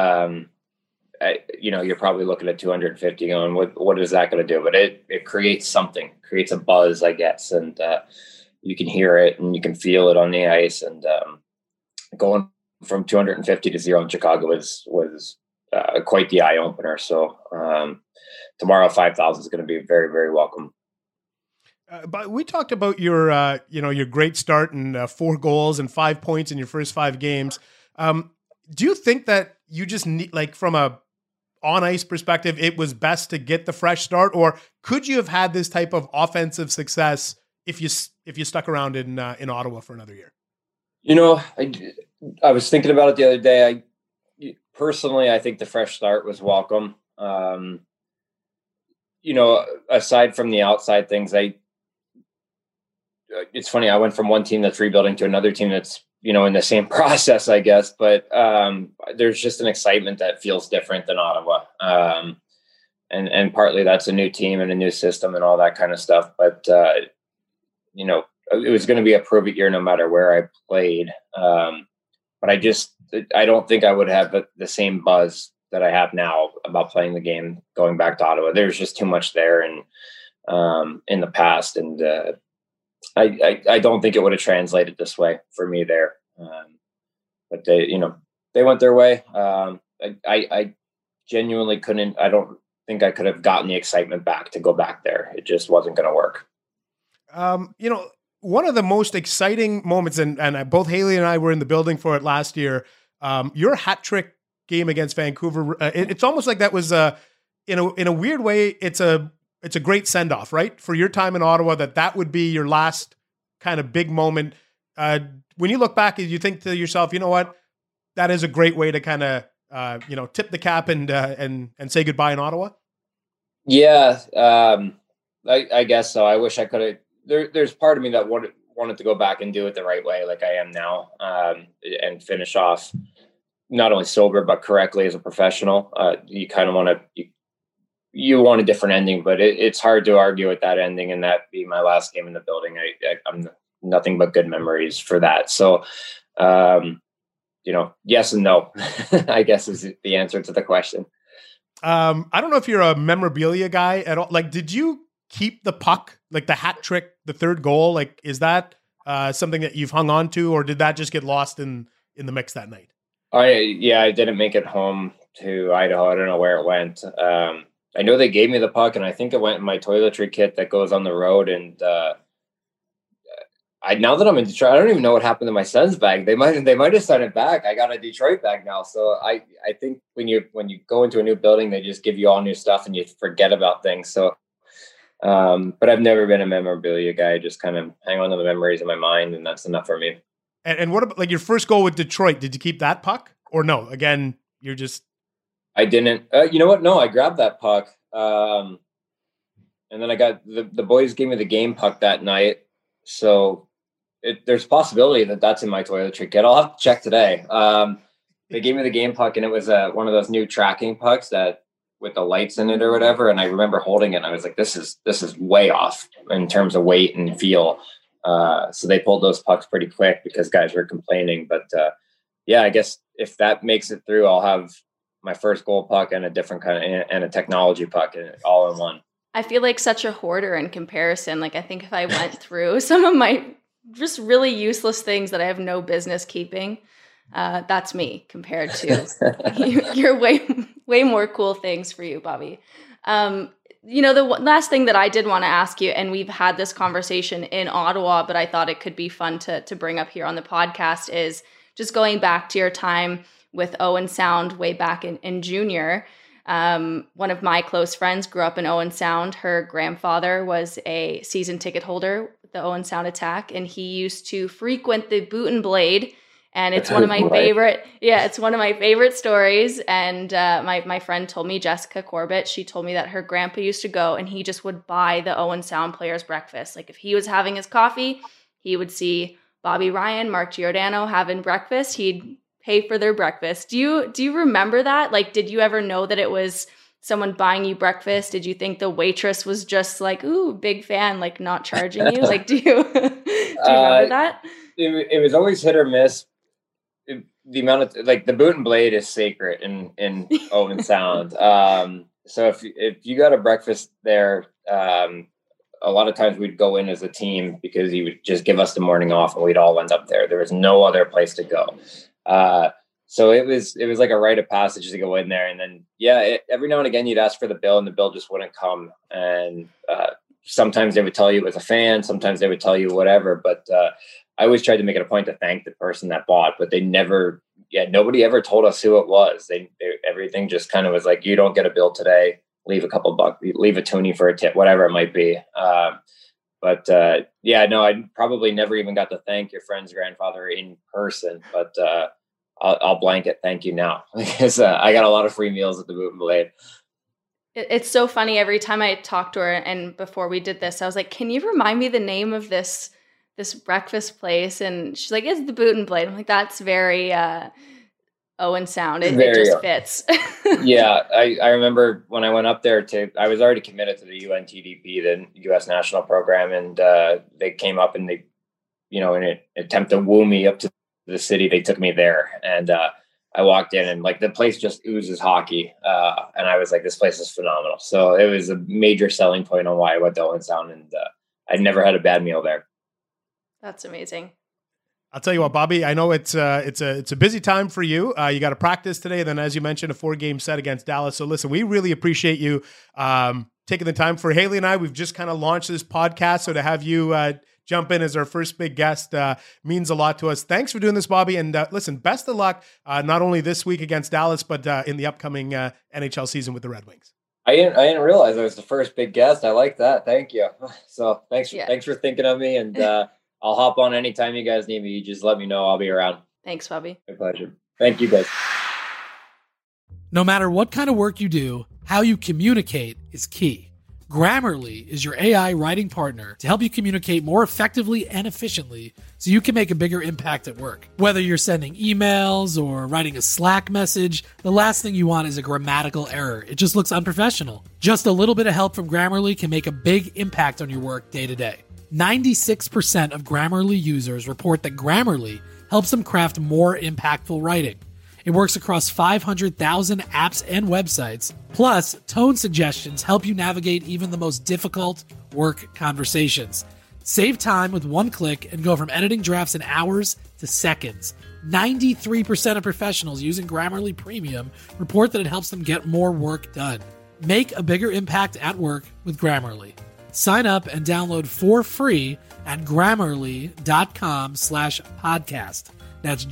You're probably looking at 250 going, what is that going to do? But it creates something, creates a buzz, I guess. And you can hear it and you can feel it on the ice. And going from 250 to 0 in Chicago was quite the eye opener. So tomorrow, 5,000 is going to be very, very welcome. But we talked about your great start and 4 goals and 5 points in your first 5 games. Do you think that you just need, like, from a on ice perspective, it was best to get the fresh start, or could you have had this type of offensive success if you stuck around in Ottawa for another year? I was thinking about it the other day. Personally, I think the fresh start was welcome. Aside from the outside things, it's funny. I went from one team that's rebuilding to another team that's, in the same process, I guess. But there's just an excitement that feels different than Ottawa. And partly that's a new team and a new system and all that kind of stuff. But, it was going to be a prove it year no matter where I played. But I don't think I would have the same buzz that I have now about playing the game going back to Ottawa. There's just too much there and in the past. And I don't think it would have translated this way for me there. But they went their way. I genuinely couldn't. I don't think I could have gotten the excitement back to go back there. It just wasn't going to work. One of the most exciting moments, and both Haley and I were in the building for it last year. Your hat trick game against Vancouver. It's almost like that was in a weird way. It's a great send off, right, for your time in Ottawa. That would be your last kind of big moment. When you look back, you think to yourself, you know what, that is a great way to kind of tip the cap and say goodbye in Ottawa. Yeah, I guess so. I wish I could have. There's part of me that wanted to go back and do it the right way, like I am now, and finish off not only sober but correctly as a professional. You kind of want to. You want a different ending, but it's hard to argue with that ending and that be my last game in the building. I'm nothing but good memories for that. So, yes and no, I guess is the answer to the question. I don't know if you're a memorabilia guy at all. Like, did you keep the puck, like the hat trick, the third goal? Like, is that something that you've hung on to, or did that just get lost in the mix that night? I didn't make it home to Idaho. I don't know where it went. I know they gave me the puck, and I think it went in my toiletry kit that goes on the road. And now that I'm in Detroit, I don't even know what happened to my son's bag. They might have sent it back. I got a Detroit bag now, so I think when you go into a new building, they just give you all new stuff, and you forget about things. So, but I've never been a memorabilia guy. I just kind of hang on to the memories in my mind, and that's enough for me. And what about, like, your first goal with Detroit? Did you keep that puck, or no? Again, you're just. I didn't. You know what? No, I grabbed that puck. And then I got the boys gave me the game puck that night. So there's a possibility that that's in my toiletry kit. I'll have to check today. They gave me the game puck, and it was one of those new tracking pucks that with the lights in it or whatever. And I remember holding it, and I was like, this is way off in terms of weight and feel. So they pulled those pucks pretty quick because guys were complaining. But I guess if that makes it through, I'll have my first goal puck and a different kind of, and a technology puck all in one. I feel like such a hoarder in comparison. Like, I think if I went through some of my just really useless things that I have no business keeping, that's me compared to your way more cool things for you, Bobby. The last thing that I did want to ask you, and we've had this conversation in Ottawa, but I thought it could be fun to bring up here on the podcast, is just going back to your time with Owen Sound way back in junior. One of my close friends grew up in Owen Sound. Her grandfather was a season ticket holder with the Owen Sound Attack, and he used to frequent the Boot and Blade. And it's one of my favorite. Yeah, it's one of my favorite stories. And my friend told me, Jessica Corbett, she told me that her grandpa used to go and he just would buy the Owen Sound players breakfast. Like if he was having his coffee, he would see Bobby Ryan, Mark Giordano having breakfast. He'd pay for their breakfast. Do you remember that? Like, did you ever know that it was someone buying you breakfast? Did you think the waitress was just like, ooh, big fan, like not charging you? Like, do you remember that? It was always hit or miss. The amount of like the Boot and Blade is sacred in Owen Sound. So if you got a breakfast there, a lot of times we'd go in as a team because he would just give us the morning off and we'd all end up there. There was no other place to go. So it was like a rite of passage to go in there. And then, every now and again you'd ask for the bill and the bill just wouldn't come. And sometimes they would tell you it was a fan. Sometimes they would tell you whatever. But I always tried to make it a point to thank the person that bought, but they never, nobody ever told us who it was. They everything just kind of was like, you don't get a bill today, leave a couple bucks, leave a toonie for a tip, whatever it might be. I probably never even got to thank your friend's grandfather in person, but I'll blanket thank you now because I got a lot of free meals at the Boot and Blade. It's so funny every time I talk to her, and before we did this, I was like, can you remind me the name of this breakfast place? And she's like, it's the Boot and Blade. I'm like, that's very Owen Sound. It just fits. Yeah. I remember when I went up there I was already committed to the UNTDP, the U.S. National Program. And they came up and they, in an attempt to woo me up to the city, they took me there. And I walked in and like the place just oozes hockey. And I was like, this place is phenomenal. So it was a major selling point on why I went to Owen Sound. And I'd never had a bad meal there. That's amazing. I'll tell you what, Bobby, I know it's a busy time for you. You got to practice today. Then, as you mentioned, a 4-game set against Dallas. So listen, we really appreciate you taking the time. For Haley and I, we've just kind of launched this podcast. So to have you jump in as our first big guest means a lot to us. Thanks for doing this, Bobby. And listen, best of luck, not only this week against Dallas, but in the upcoming NHL season with the Red Wings. I didn't realize I was the first big guest. I like that. Thank you. So thanks for thinking of me. And I'll hop on anytime you guys need me. You just let me know. I'll be around. Thanks, Bobby. My pleasure. Thank you, guys. No matter what kind of work you do, how you communicate is key. Grammarly is your AI writing partner to help you communicate more effectively and efficiently so you can make a bigger impact at work. Whether you're sending emails or writing a Slack message, the last thing you want is a grammatical error. It just looks unprofessional. Just a little bit of help from Grammarly can make a big impact on your work day to day. 96% of Grammarly users report that Grammarly helps them craft more impactful writing. It works across 500,000 apps and websites. Plus, tone suggestions help you navigate even the most difficult work conversations. Save time with one click and go from editing drafts in hours to seconds. 93% of professionals using Grammarly Premium report that it helps them get more work done. Make a bigger impact at work with Grammarly. Sign up and download for free at Grammarly.com/podcast. That's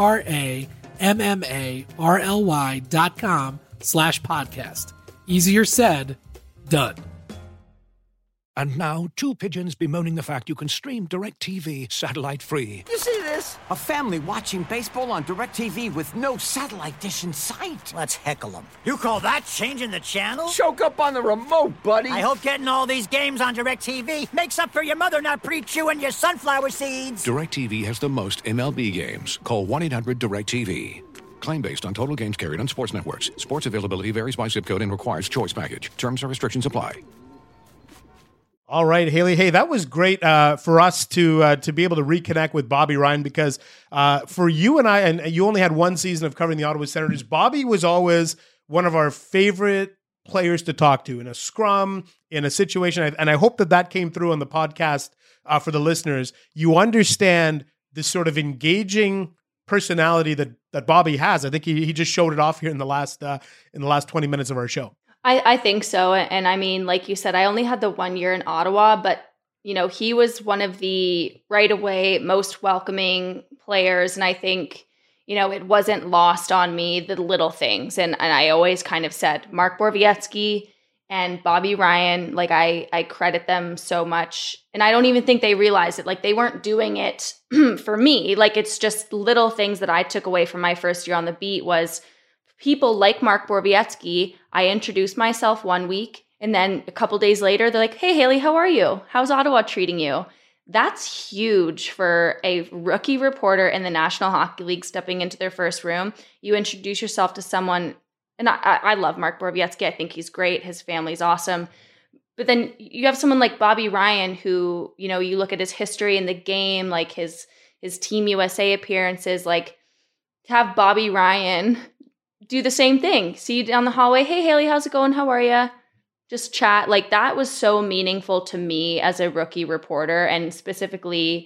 GRAMMARLY.com/podcast. Easier said, done. And now, two pigeons bemoaning the fact you can stream DirecTV satellite-free. You see this? A family watching baseball on DirecTV with no satellite dish in sight. Let's heckle them. You call that changing the channel? Choke up on the remote, buddy. I hope getting all these games on DirecTV makes up for your mother not pre-chewing your sunflower seeds. DirecTV has the most MLB games. Call 1-800-DirecTV. Claim based on total games carried on sports networks. Sports availability varies by zip code and requires choice package. Terms and restrictions apply. All right, Haley. Hey, that was great for us to be able to reconnect with Bobby Ryan because for you and I, and you only had one season of covering the Ottawa Senators, Bobby was always one of our favorite players to talk to in a scrum, in a situation. And I hope that came through on the podcast for the listeners. You understand this sort of engaging personality that Bobby has. I think he just showed it off here in the last 20 minutes of our show. I think so. And I mean, like you said, I only had the 1 year in Ottawa, but he was one of the right away most welcoming players. And I think, it wasn't lost on me, the little things. And I always kind of said Mark Borowiecki and Bobby Ryan, like I credit them so much. And I don't even think they realized it. Like they weren't doing it for me. Like it's just little things that I took away from my first year on the beat was people like Mark Borowiecki. I introduced myself 1 week and then a couple days later, they're like, "Hey, Haley, how are you? How's Ottawa treating you?" That's huge for a rookie reporter in the National Hockey League stepping into their first room. You introduce yourself to someone, and I love Mark Borowiecki. I think he's great. His family's awesome. But then you have someone like Bobby Ryan who, you look at his history in the game, like his Team USA appearances, like to have Bobby Ryan do the same thing. See you down the hallway. "Hey, Haley, how's it going? How are you?" Just chat. Like that was so meaningful to me as a rookie reporter. And specifically,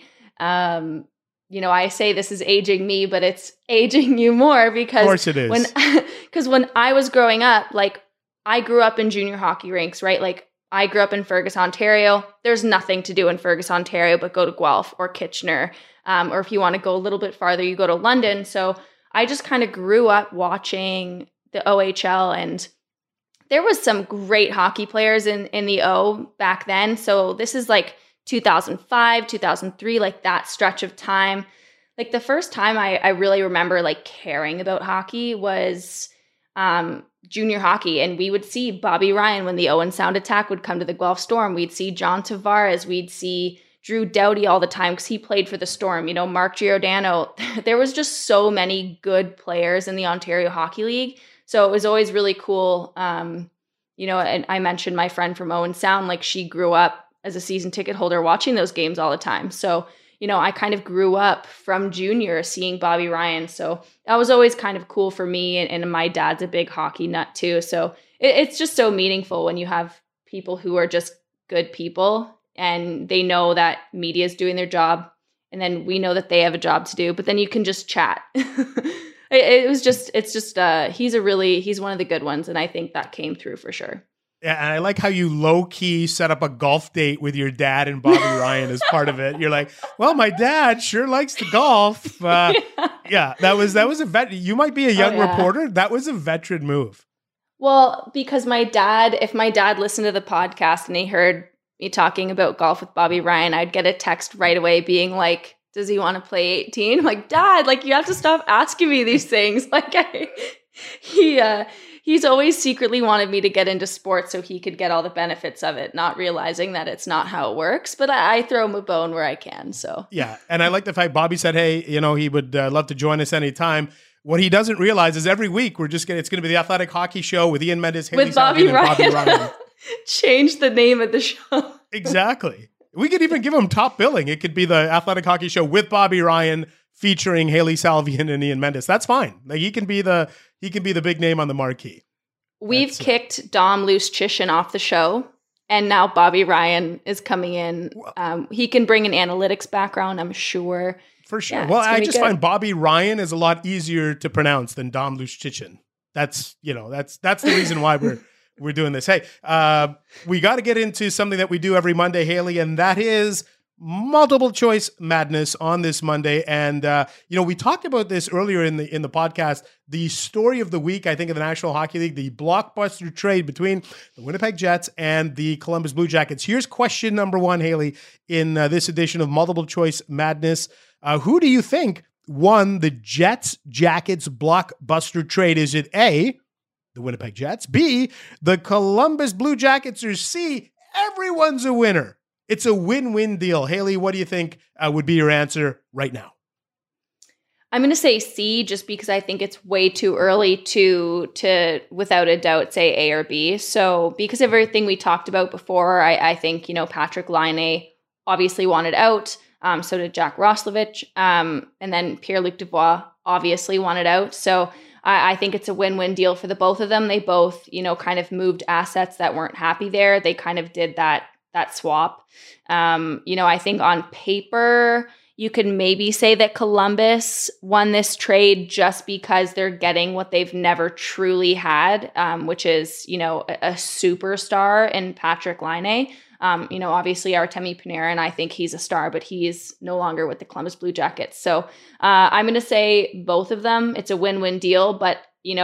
I say this is aging me, but it's aging you more because of course it is. When I was growing up, like I grew up in junior hockey rinks, right? Like I grew up in Fergus, Ontario. There's nothing to do in Fergus, Ontario, but go to Guelph or Kitchener. Or if you want to go a little bit farther, you go to London. So I just kind of grew up watching the OHL, and there was some great hockey players in the O back then. So this is like 2005, 2003, like that stretch of time. Like the first time I really remember like caring about hockey was junior hockey. And we would see Bobby Ryan when the Owen Sound Attack would come to the Guelph Storm. We'd see John Tavares. We'd see Drew Doughty all the time because he played for the Storm. Mark Giordano. There was just so many good players in the Ontario Hockey League. So it was always really cool. And I mentioned my friend from Owen Sound, like she grew up as a season ticket holder watching those games all the time. So, I kind of grew up from junior seeing Bobby Ryan. So that was always kind of cool for me. And my dad's a big hockey nut too. So it's just so meaningful when you have people who are just good people and they know that media is doing their job. And then we know that they have a job to do, but then you can just chat. He's one of the good ones. And I think that came through for sure. Yeah, and I like how you low-key set up a golf date with your dad and Bobby Ryan as part of it. You're like, well, my dad sure likes to golf. Yeah, that was a vet. You might be a young reporter. That was a veteran move. Well, because if my dad listened to the podcast and he heard me talking about golf with Bobby Ryan, I'd get a text right away being like, "Does he want to play 18? I'm like, "Dad, like you have to stop asking me these things." Like he's always secretly wanted me to get into sports so he could get all the benefits of it, not realizing that it's not how it works. But I throw him a bone where I can. So yeah, and I like the fact Bobby said, "Hey, he would love to join us anytime." What he doesn't realize is every week it's going to be the Athletic Hockey Show with Ian Mendes, Haley with Bobby Ryan. Bobby Ryan. Change the name of the show. Exactly. We could even give him top billing. It could be the Athletic Hockey Show with Bobby Ryan featuring Haley Salvian and Ian Mendes. That's fine. Like he can be the big name on the marquee. We've kicked Dom Luszczyszyn off the show, and now Bobby Ryan is coming in. He can bring an analytics background, I'm sure. For sure. Yeah, well, I just find Bobby Ryan is a lot easier to pronounce than Dom Luszczyszyn. That's the reason why we're doing this. Hey, we got to get into something that we do every Monday, Haley, and that is multiple choice madness on this Monday. And, we talked about this earlier in the podcast, the story of the week, I think, of the National Hockey League, the blockbuster trade between the Winnipeg Jets and the Columbus Blue Jackets. Here's question number one, Haley, in this edition of multiple choice madness. Who do you think won the Jets-Jackets blockbuster trade? Is it A, the Winnipeg Jets, B, the Columbus Blue Jackets, or C, everyone's a winner? It's a win-win deal. Haley, what do you think would be your answer right now? I'm going to say C, just because I think it's way too early to without a doubt, say A or B. So because of everything we talked about before, I think, Patrick Laine obviously wanted out. So did Jack Roslovic. And then Pierre-Luc Dubois obviously wanted out. So I think it's a win-win deal for the both of them. They both, kind of moved assets that weren't happy there. They kind of did that swap. I think on paper, you could maybe say that Columbus won this trade just because they're getting what they've never truly had, which is, a superstar in Patrik Laine. Obviously Artemi Panarin, I think he's a star, but he's no longer with the Columbus Blue Jackets. So I'm going to say both of them. It's a win-win deal, but,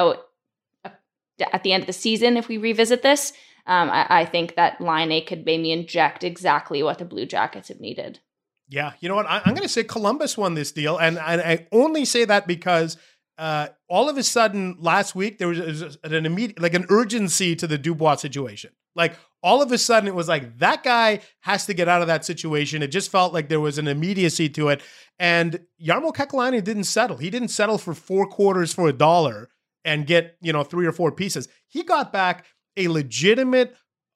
at the end of the season, if we revisit this, I think that Laine could maybe inject exactly what the Blue Jackets have needed. Yeah, you know what? I'm going to say Columbus won this deal, and I only say that because all of a sudden last week there was an immediate, like an urgency to the Dubois situation. Like all of a sudden it was like that guy has to get out of that situation. It just felt like there was an immediacy to it, and Jarmo Kekalainen didn't settle. He didn't settle for 4 quarters for $1 and get 3 or 4 pieces. He got back a legitimate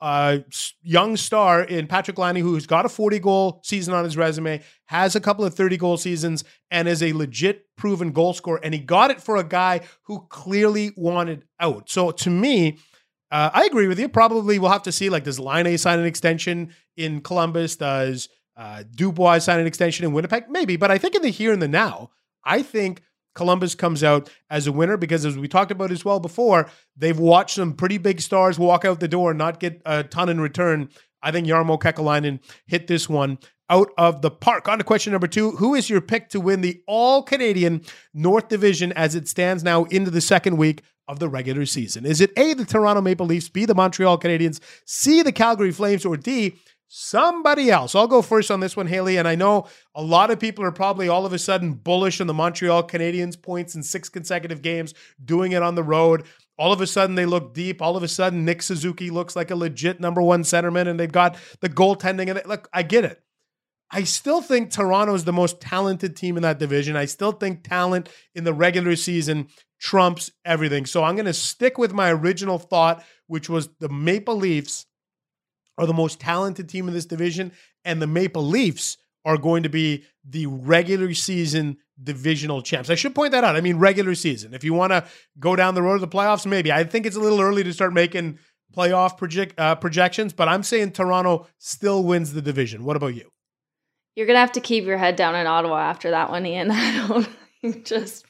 young star in Patrik Laine, who's got a 40-goal season on his resume, has a couple of 30-goal seasons, and is a legit proven goal scorer. And he got it for a guy who clearly wanted out. So to me, I agree with you. Probably we'll have to see, like, does Laine sign an extension in Columbus? Does Dubois sign an extension in Winnipeg? Maybe. But I think in the here and the now, I think Columbus comes out as a winner because, as we talked about as well before, they've watched some pretty big stars walk out the door and not get a ton in return. I think Jarmo Kekalainen hit this one out of the park. On to question number 2. Who is your pick to win the All-Canadian North Division as it stands now into the second week of the regular season? Is it A, the Toronto Maple Leafs, B, the Montreal Canadiens, C, the Calgary Flames, or D, somebody else? I'll go first on this one, Haley, and I know a lot of people are probably all of a sudden bullish on the Montreal Canadiens points in 6 consecutive games, doing it on the road. All of a sudden they look deep. All of a sudden Nick Suzuki looks like a legit number 1 centerman, and they've got the goaltending. And look, I get it. I still think Toronto is the most talented team in that division. I still think talent in the regular season trumps everything. So I'm going to stick with my original thought, which was the Maple Leafs are the most talented team in this division, and the Maple Leafs are going to be the regular season divisional champs. I should point that out. I mean, regular season. If you want to go down the road to the playoffs, maybe. I think it's a little early to start making playoff projections, but I'm saying Toronto still wins the division. What about you? You're going to have to keep your head down in Ottawa after that one, Ian. I don't just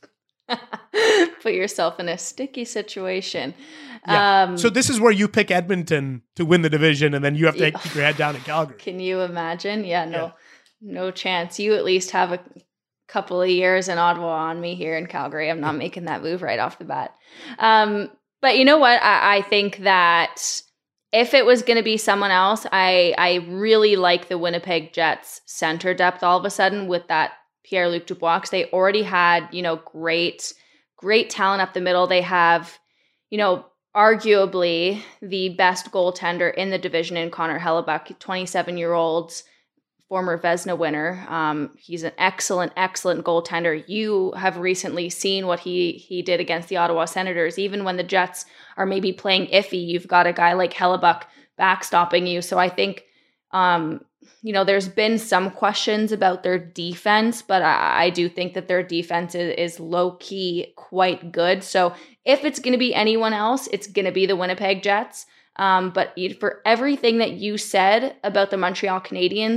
put yourself in a sticky situation. Yeah. So this is where you pick Edmonton to win the division, and then you have to keep your head down in Calgary. Can you imagine? No chance. You at least have a couple of years in Ottawa on me here in Calgary. I'm not making that move right off the bat. But you know what? I think that if it was going to be someone else, I really like the Winnipeg Jets center depth all of a sudden with that Pierre-Luc Dubois. They already had, great talent up the middle. They have, arguably the best goaltender in the division in Connor Hellebuyck, 27-year-old former Vezina winner. He's an excellent goaltender. You have recently seen what he did against the Ottawa Senators. Even when the Jets are maybe playing iffy, you've got a guy like Hellebuyck backstopping you. So I think, there's been some questions about their defense, but I do think that their defense is low-key quite good. So if it's going to be anyone else, it's going to be the Winnipeg Jets. But for everything that you said about the Montreal Canadiens,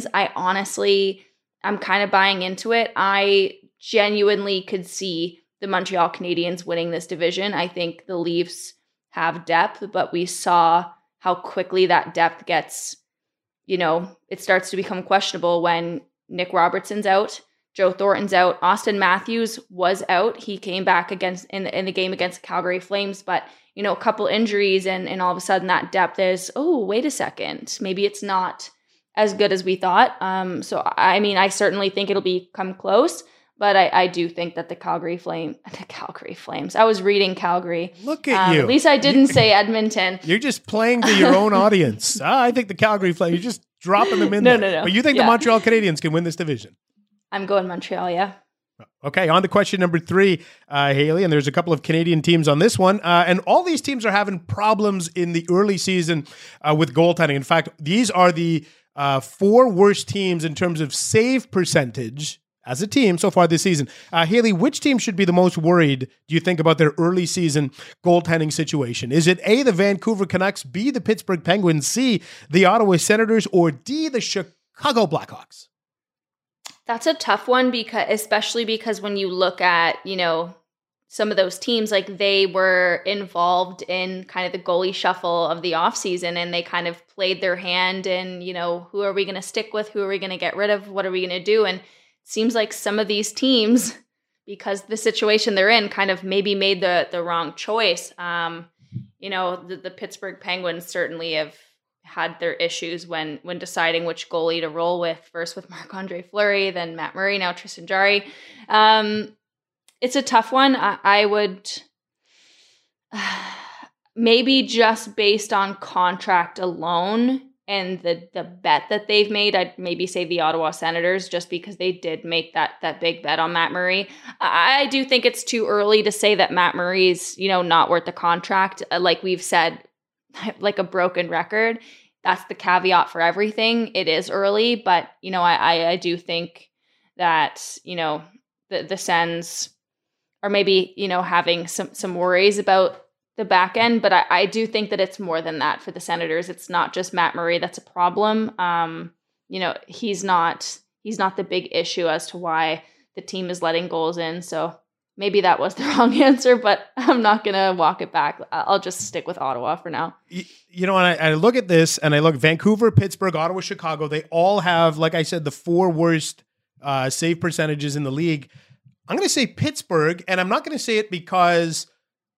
I'm kind of buying into it. I genuinely could see the Montreal Canadiens winning this division. I think the Leafs have depth, but we saw how quickly that depth gets, it starts to become questionable when Nick Robertson's out, Joe Thornton's out, Austin Matthews was out. He came back in the game against the Calgary Flames, but a couple injuries and all of a sudden that depth is, oh, wait a second, maybe it's not as good as we thought. So I certainly think it'll become close, but I do think that the Calgary Flames. I was reading Calgary. Look at you. At least I didn't say Edmonton. You're just playing to your own audience. I think the Calgary Flames. You're just dropping them in there. No. But you think the Montreal Canadiens can win this division? I'm going Montreal, yeah. Okay, on to question number 3, Haley, and there's a couple of Canadian teams on this one, and all these teams are having problems in the early season with goaltending. In fact, these are the 4 worst teams in terms of save percentage as a team so far this season. Haley, which team should be the most worried, do you think, about their early season goaltending situation? Is it A, the Vancouver Canucks, B, the Pittsburgh Penguins, C, the Ottawa Senators, or D, the Chicago Blackhawks? That's a tough one, especially because when you look at, some of those teams, like they were involved in kind of the goalie shuffle of the offseason, and they kind of played their hand in, who are we going to stick with? Who are we going to get rid of? What are we going to do? And it seems like some of these teams, because the situation they're in, kind of maybe made the wrong choice. The Pittsburgh Penguins certainly have had their issues when deciding which goalie to roll with, first with Marc-Andre Fleury, then Matt Murray, now Tristan Jarry. It's a tough one. I would maybe just based on contract alone and the bet that they've made, I'd maybe say the Ottawa Senators, just because they did make that big bet on Matt Murray. I do think it's too early to say that Matt Murray's, not worth the contract. Like we've said, like a broken record. That's the caveat for everything. It is early, but, I do think that, the Sens are maybe, having some worries about the back end, but I do think that it's more than that for the Senators. It's not just Matt Murray that's a problem. He's not the big issue as to why the team is letting goals in. So maybe that was the wrong answer, but I'm not going to walk it back. I'll just stick with Ottawa for now. And I look at this and I look Vancouver, Pittsburgh, Ottawa, Chicago. They all have, like I said, the 4 worst save percentages in the league. I'm going to say Pittsburgh, and I'm not going to say it because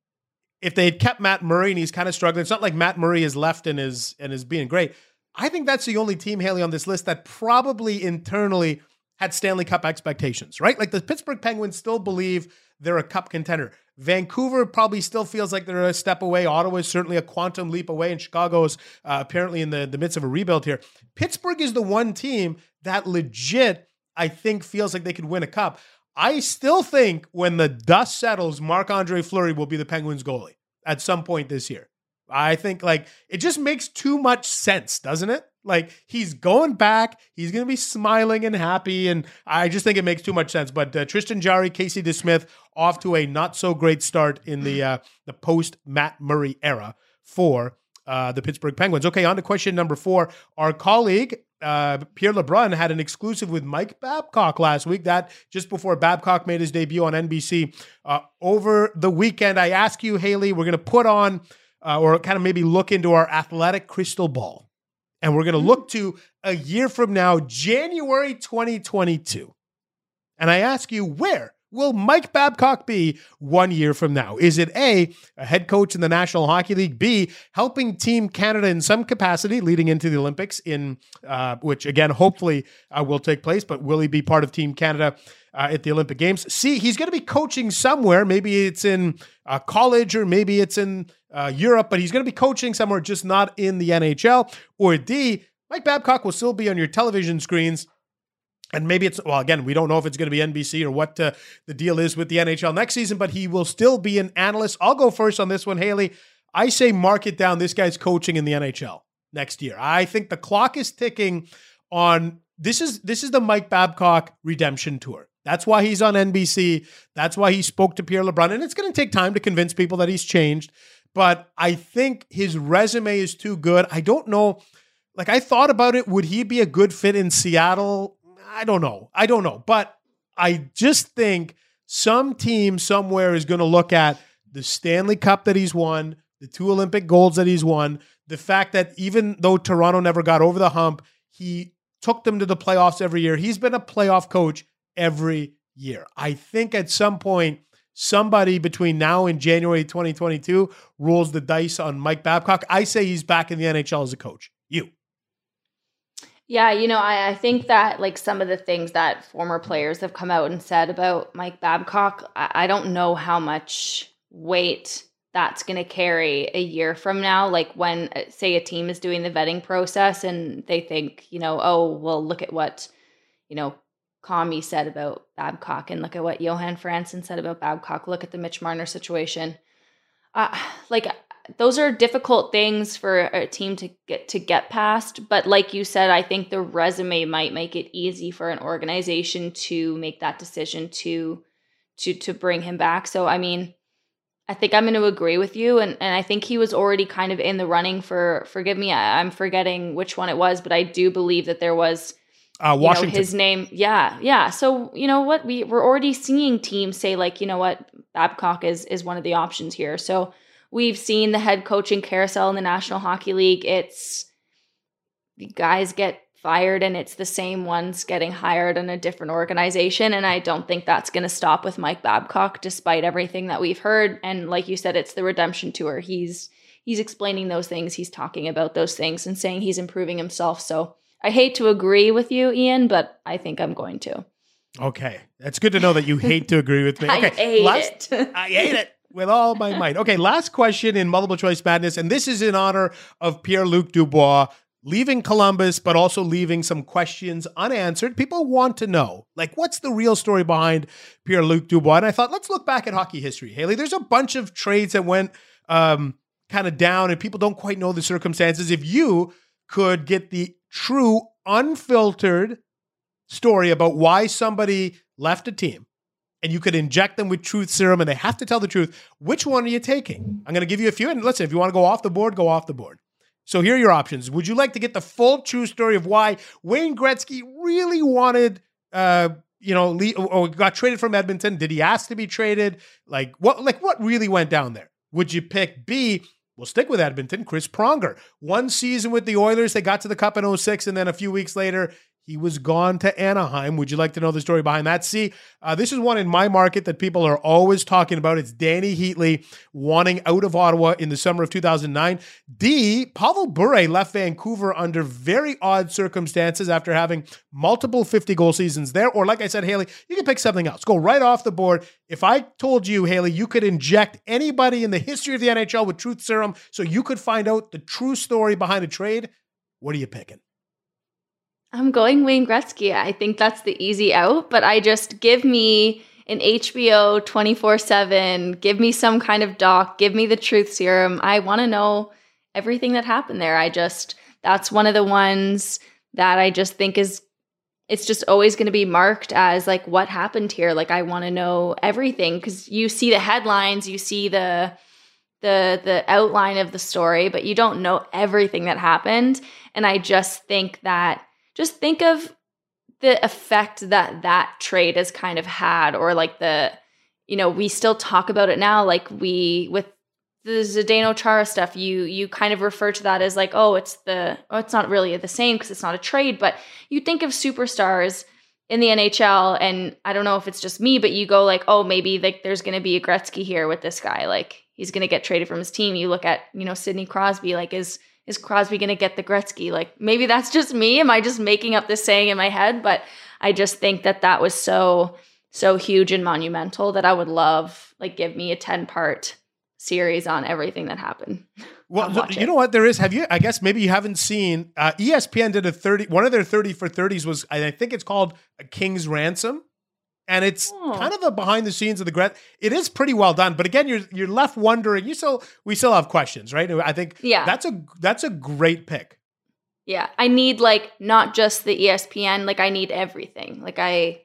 if they had kept Matt Murray and he's kind of struggling, it's not like Matt Murray is left and is being great. I think that's the only team, Haley, on this list that probably internally had Stanley Cup expectations, right? Like the Pittsburgh Penguins still believe they're a cup contender. Vancouver probably still feels like they're a step away. Ottawa is certainly a quantum leap away, and Chicago's apparently in the midst of a rebuild here. Pittsburgh is the one team that legit, I think, feels like they could win a cup. I still think when the dust settles, Marc-Andre Fleury will be the Penguins goalie at some point this year. I think it just makes too much sense, doesn't it? Like he's going back, he's going to be smiling and happy, and I just think it makes too much sense. But Tristan Jarry, Casey DeSmith off to a not so great start in the post Matt Murray era for the Pittsburgh Penguins. Okay, on to question number 4. Our colleague Pierre LeBrun had an exclusive with Mike Babcock last week, that just before Babcock made his debut on NBC over the weekend. I ask you, Haley, we're going to put on or kind of maybe look into our athletic crystal ball, and we're going to look to a year from now, January 2022. And I ask you, where will Mike Babcock be 1 year from now? Is it A, head coach in the National Hockey League, B, helping Team Canada in some capacity leading into the Olympics, which again, hopefully will take place, but will he be part of Team Canada at the Olympic Games? C, he's going to be coaching somewhere. Maybe it's in college or maybe it's in Europe, but he's going to be coaching somewhere, just not in the NHL. Or D, Mike Babcock will still be on your television screens. And maybe it's, well, again, we don't know if it's going to be NBC or what the deal is with the NHL next season, but he will still be an analyst. I'll go first on this one, Haley. I say mark it down. This guy's coaching in the NHL next year. I think the clock is ticking on, this is the Mike Babcock redemption tour. That's why he's on NBC. That's why he spoke to Pierre LeBrun. And it's going to take time to convince people that he's changed. But I think his resume is too good. I don't know. I thought about it. Would he be a good fit in Seattle? I don't know. But I just think some team somewhere is going to look at the Stanley Cup that he's won, the 2 Olympic golds that he's won, the fact that even though Toronto never got over the hump, he took them to the playoffs every year. He's been a playoff coach every year. I think at some point, somebody between now and January 2022 rolls the dice on Mike Babcock. I say he's back in the NHL as a coach. You. Yeah, I think that some of the things that former players have come out and said about Mike Babcock, I don't know how much weight that's going to carry a year from now. Like when, say, a team is doing the vetting process and they think, oh, well, look at what, Comey said about Babcock and look at what Johan Franzen said about Babcock. Look at the Mitch Marner situation. those are difficult things for a team to get past. But like you said, I think the resume might make it easy for an organization to make that decision to bring him back. So, I mean, I think I'm going to agree with you. And I think he was already kind of in the running for, forgive me, I'm forgetting which one it was, but I do believe that there was Washington. His name. Yeah. So, you know what? We're already seeing teams say, like, you know what? Babcock is one of the options here. So we've seen the head coaching carousel in the National Hockey League. It's the guys get fired and it's the same ones getting hired in a different organization. And I don't think that's going to stop with Mike Babcock, despite everything that we've heard. And like you said, it's the redemption tour. He's explaining those things. He's talking about those things and saying he's improving himself. So I hate to agree with you, Ian, but I think I'm going to. Okay. That's good to know that you hate to agree with me. Okay. I hate it. I hate it with all my might. Okay, last question in Multiple Choice Madness, and this is in honor of Pierre-Luc Dubois leaving Columbus, but also leaving some questions unanswered. People want to know, like, what's the real story behind Pierre-Luc Dubois? And I thought, let's look back at hockey history. Haley, there's a bunch of trades that went kind of down, and people don't quite know the circumstances. If you could get the true, unfiltered story about why somebody left a team, and you could inject them with truth serum and they have to tell the truth, which one are you taking? I'm going to give you a few. And listen, if you want to go off the board, go off the board. So here are your options. Would you like to get the full true story of why Wayne Gretzky really wanted, or got traded from Edmonton? Did he ask to be traded? What really went down there? Would you pick B? We'll stick with Edmonton. Chris Pronger. One season with the Oilers. They got to the Cup in 2006, and then a few weeks later, he was gone to Anaheim. Would you like to know the story behind that? C, this is one in my market that people are always talking about. It's Danny Heatley wanting out of Ottawa in the summer of 2009. D, Pavel Bure left Vancouver under very odd circumstances after having multiple 50-goal seasons there. Or like I said, Haley, you can pick something else. Go right off the board. If I told you, Haley, you could inject anybody in the history of the NHL with truth serum so you could find out the true story behind a trade, what are you picking? I'm going Wayne Gretzky. I think that's the easy out, but I just give me an HBO 24/7, give me some kind of doc, give me the truth serum. I want to know everything that happened there. That's one of the ones that I just think it's just always going to be marked as like, what happened here? Like, I want to know everything, because you see the headlines, you see the outline of the story, but you don't know everything that happened. And I just think that, just think of the effect that trade has kind of had, or like we still talk about it now. Like with the Zdeno Chara stuff, you kind of refer to that as like, it's not really the same because it's not a trade, but you think of superstars in the NHL, and I don't know if it's just me, but you go like, maybe like there's going to be a Gretzky here with this guy. Like, he's going to get traded from his team. You look at, Sidney Crosby, like is Crosby going to get the Gretzky? Like, maybe that's just me. Am I just making up this saying in my head? But I just think that was so huge and monumental that I would love, like, give me a 10-part series on everything that happened. Well, you know what there is? I guess maybe you haven't seen, ESPN did one of their 30 for 30s was, I think it's called A King's Ransom. And it's kind of the behind the scenes of the Gretzky. It is pretty well done, but again, you're left wondering. We still have questions, right? I think that's a great pick. Yeah, I need like not just the ESPN, like I need everything. Like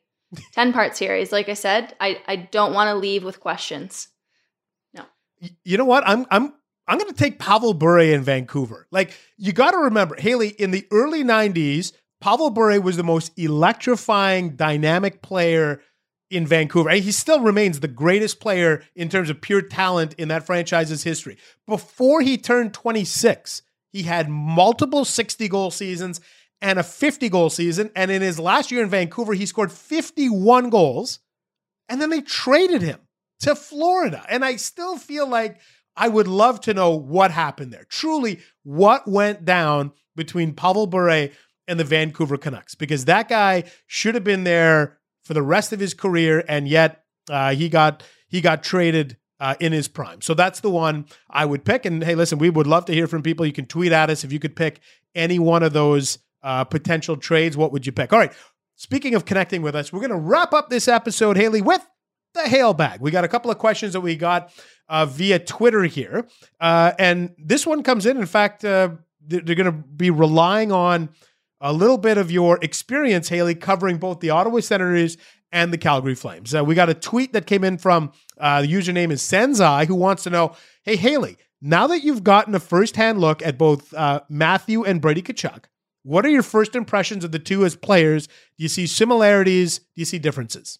10-part series. Like I said, I don't want to leave with questions. No. You know what? I'm going to take Pavel Bure in Vancouver. Like, you got to remember, Haley, in the early 90s, Pavel Bure was the most electrifying, dynamic player in Vancouver. He still remains the greatest player in terms of pure talent in that franchise's history. Before he turned 26, he had multiple 60-goal seasons and a 50-goal season. And in his last year in Vancouver, he scored 51 goals. And then they traded him to Florida. And I still feel like I would love to know what happened there. Truly, what went down between Pavel Bure and the Vancouver Canucks? Because that guy should have been there for the rest of his career, and yet he got traded in his prime. So that's the one I would pick. And hey, listen, we would love to hear from people. You can tweet at us if you could pick any one of those potential trades. What would you pick? All right. Speaking of connecting with us, we're going to wrap up this episode, Haley, with the Hail Bag. We got a couple of questions that we got via Twitter here. And this one comes in fact, they're going to be relying on a little bit of your experience, Haley, covering both the Ottawa Senators and the Calgary Flames. We got a tweet that came in from the username is Senzai, who wants to know, hey, Haley, now that you've gotten a firsthand look at both Matthew and Brady Tkachuk, what are your first impressions of the two as players? Do you see similarities? Do you see differences?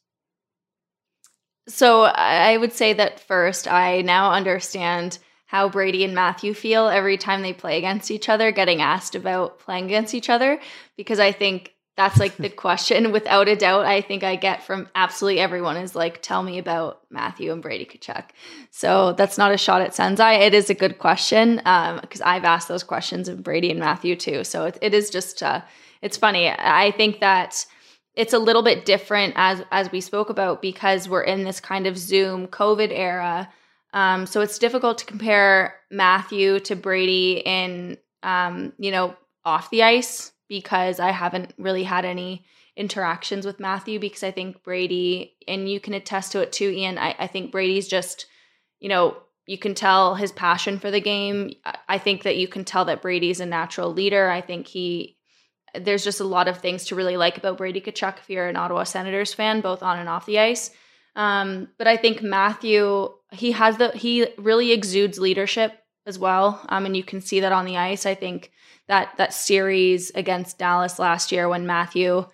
So I would say that first, I now understand how Brady and Matthew feel every time they play against each other, getting asked about playing against each other, because I think that's like the question without a doubt I think I get from absolutely everyone is like, tell me about Matthew and Brady Tkachuk. So that's not a shot at Senzai. It is a good question because I've asked those questions of Brady and Matthew too. So it is just, it's funny. I think that it's a little bit different as we spoke about because we're in this kind of Zoom COVID era. So it's difficult to compare Matthew to Brady in, off the ice, because I haven't really had any interactions with Matthew, because I think Brady, and you can attest to it too, Ian, I think Brady's just, you can tell his passion for the game. I think that you can tell that Brady's a natural leader. I think there's just a lot of things to really like about Brady Tkachuk if you're an Ottawa Senators fan, both on and off the ice. But I think Matthew, he really exudes leadership as well. And you can see that on the ice. I think that series against Dallas last year when Matthew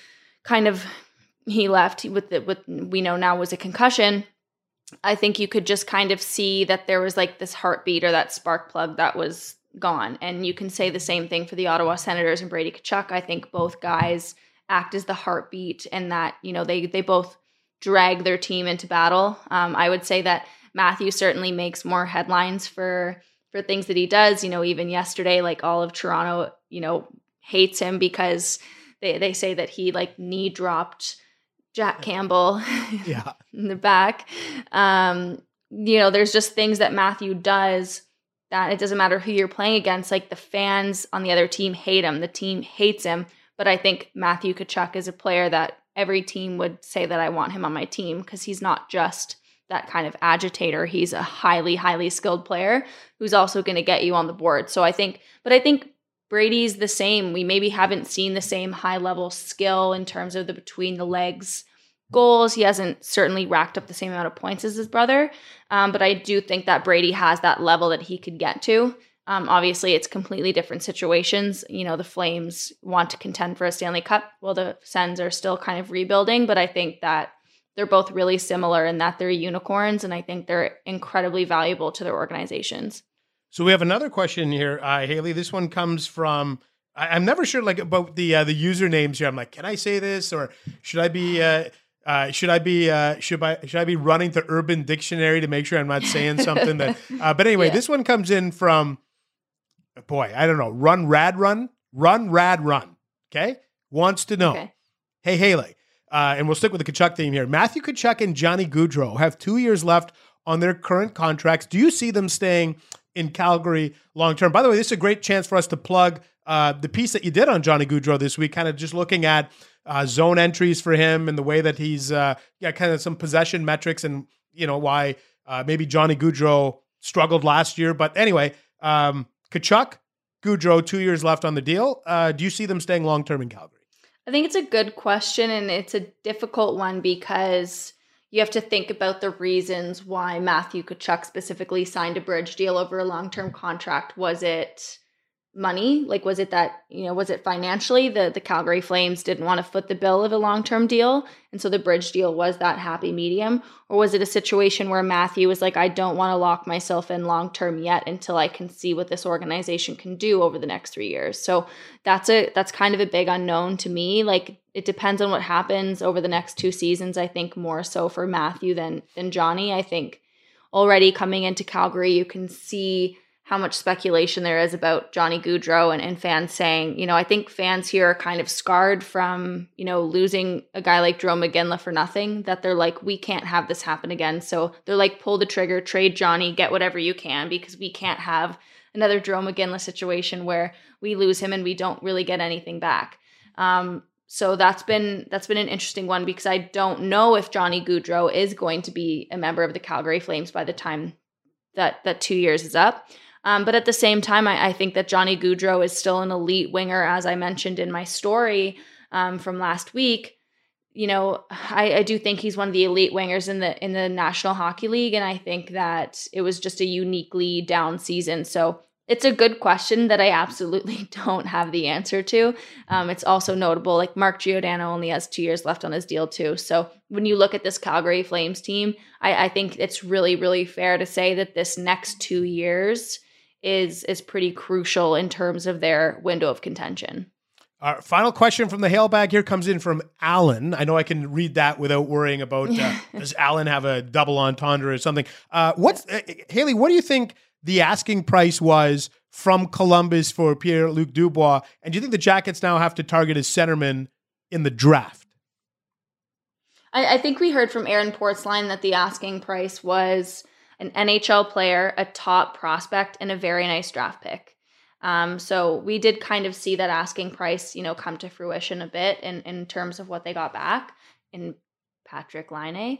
he left with we know now was a concussion. I think you could just kind of see that there was like this heartbeat or that spark plug that was gone. And you can say the same thing for the Ottawa Senators and Brady Tkachuk. I think both guys act as the heartbeat, and that, they both drag their team into battle. I would say that Matthew certainly makes more headlines for things that he does. Even yesterday, like all of Toronto, hates him because they say that he like knee dropped Jack Campbell in the back. There's just things that Matthew does that it doesn't matter who you're playing against. Like the fans on the other team hate him. The team hates him. But I think Matthew Tkachuk is a player that every team would say that I want him on my team, because he's not just that kind of agitator. He's a highly, highly skilled player who's also going to get you on the board. So I think Brady's the same. We maybe haven't seen the same high level skill in terms of the between the legs goals. He hasn't certainly racked up the same amount of points as his brother. But I do think that Brady has that level that he could get to. Obviously, it's completely different situations. The Flames want to contend for a Stanley Cup. Well, the Sens are still kind of rebuilding, but I think that they're both really similar in that they're unicorns, and I think they're incredibly valuable to their organizations. So we have another question here, Haley. This one comes from, I'm never sure like about the usernames here. I'm like, can I say this, or should I be running to Urban Dictionary to make sure I'm not saying something that? But anyway, This one comes in from, I don't know, Run Rad Run. Okay, wants to know, okay. Hey Haley. And we'll stick with the Tkachuk theme here. Matthew Tkachuk and Johnny Gaudreau have 2 years left on their current contracts. Do you see them staying in Calgary long-term? By the way, this is a great chance for us to plug the piece that you did on Johnny Gaudreau this week, kind of just looking at zone entries for him and the way that he's kind of some possession metrics and, why maybe Johnny Gaudreau struggled last year. But anyway, Tkachuk, Gaudreau, 2 years left on the deal. Do you see them staying long-term in Calgary? I think it's a good question, and it's a difficult one because you have to think about the reasons why Matthew Tkachuk specifically signed a bridge deal over a long-term contract. Was it money? Like, was it that, was it financially? The Calgary Flames didn't want to foot the bill of a long-term deal, and so the bridge deal was that happy medium? Or was it a situation where Matthew was like, I don't want to lock myself in long-term yet until I can see what this organization can do over the next 3 years? So that's kind of a big unknown to me. Like, it depends on what happens over the next 2 seasons. I think more so for Matthew than Johnny. I think already coming into Calgary, you can see how much speculation there is about Johnny Gaudreau and fans saying, I think fans here are kind of scarred from, losing a guy like Jarome Iginla for nothing, that they're like, we can't have this happen again. So they're like, pull the trigger, trade Johnny, get whatever you can, because we can't have another Jarome Iginla situation where we lose him and we don't really get anything back. So that's been an interesting one, because I don't know if Johnny Gaudreau is going to be a member of the Calgary Flames by the time that 2 years is up. But at the same time, I think that Johnny Gaudreau is still an elite winger, as I mentioned in my story from last week. You know, I do think he's one of the elite wingers in the National Hockey League, and I think that it was just a uniquely down season. So it's a good question that I absolutely don't have the answer to. It's also notable, like Mark Giordano only has 2 years left on his deal too. So when you look at this Calgary Flames team, I think it's really, really fair to say that this next 2 years is pretty crucial in terms of their window of contention. Our final question from the Hailbag here comes in from Alan. I know I can read that without worrying about does Alan have a double entendre or something. Haley, what do you think the asking price was from Columbus for Pierre-Luc Dubois? And do you think the Jackets now have to target his centerman in the draft? I think we heard from Aaron Portzline that the asking price was an NHL player, a top prospect, and a very nice draft pick. So we did kind of see that asking price, come to fruition a bit in terms of what they got back in Patrik Laine.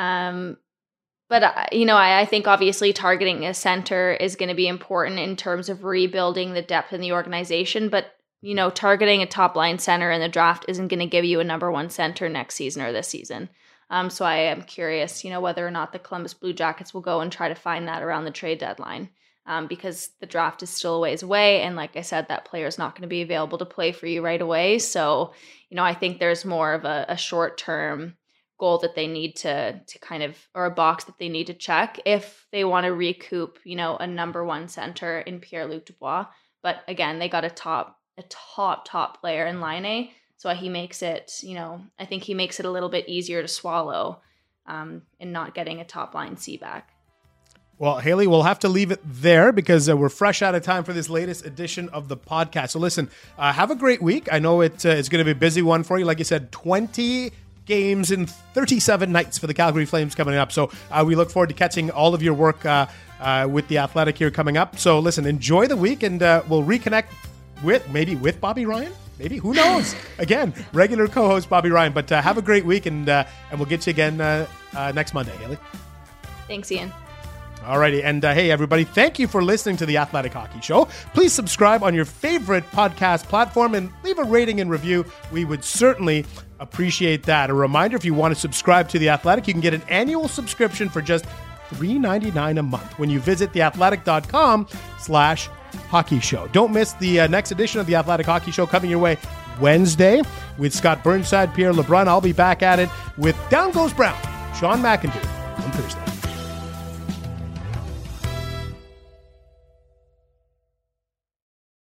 But I think obviously targeting a center is going to be important in terms of rebuilding the depth in the organization. But, targeting a top line center in the draft isn't going to give you a number one center next season or this season. So I am curious, whether or not the Columbus Blue Jackets will go and try to find that around the trade deadline. Because the draft is still a ways away. And like I said, that player is not going to be available to play for you right away. So, I think there's more of a short-term goal that they need to kind of, or a box that they need to check if they want to recoup, a number one center in Pierre-Luc Dubois. But again, they got a top player in Laine. So he makes it, I think he makes it a little bit easier to swallow in not getting a top line C back. Well, Haley, we'll have to leave it there because we're fresh out of time for this latest edition of the podcast. So listen, have a great week. I know it's going to be a busy one for you. Like you said, 20 games in 37 nights for the Calgary Flames coming up. So we look forward to catching all of your work with The Athletic here coming up. So listen, enjoy the week, and we'll reconnect with Bobby Ryan. Maybe, who knows? Again, regular co-host Bobby Ryan. But have a great week, and we'll get you again next Monday, Haley. Thanks, Ian. Alrighty, and hey everybody, thank you for listening to The Athletic Hockey Show. Please subscribe on your favorite podcast platform and leave a rating and review. We would certainly appreciate that. A reminder, if you want to subscribe to The Athletic, you can get an annual subscription for just $3.99 a month when you visit theathletic.com/hockey show. Don't miss the next edition of The Athletic Hockey Show coming your way Wednesday with Scott Burnside, Pierre LeBrun. I'll be back at it with Down Goes Brown, Sean McIntyre on Thursday.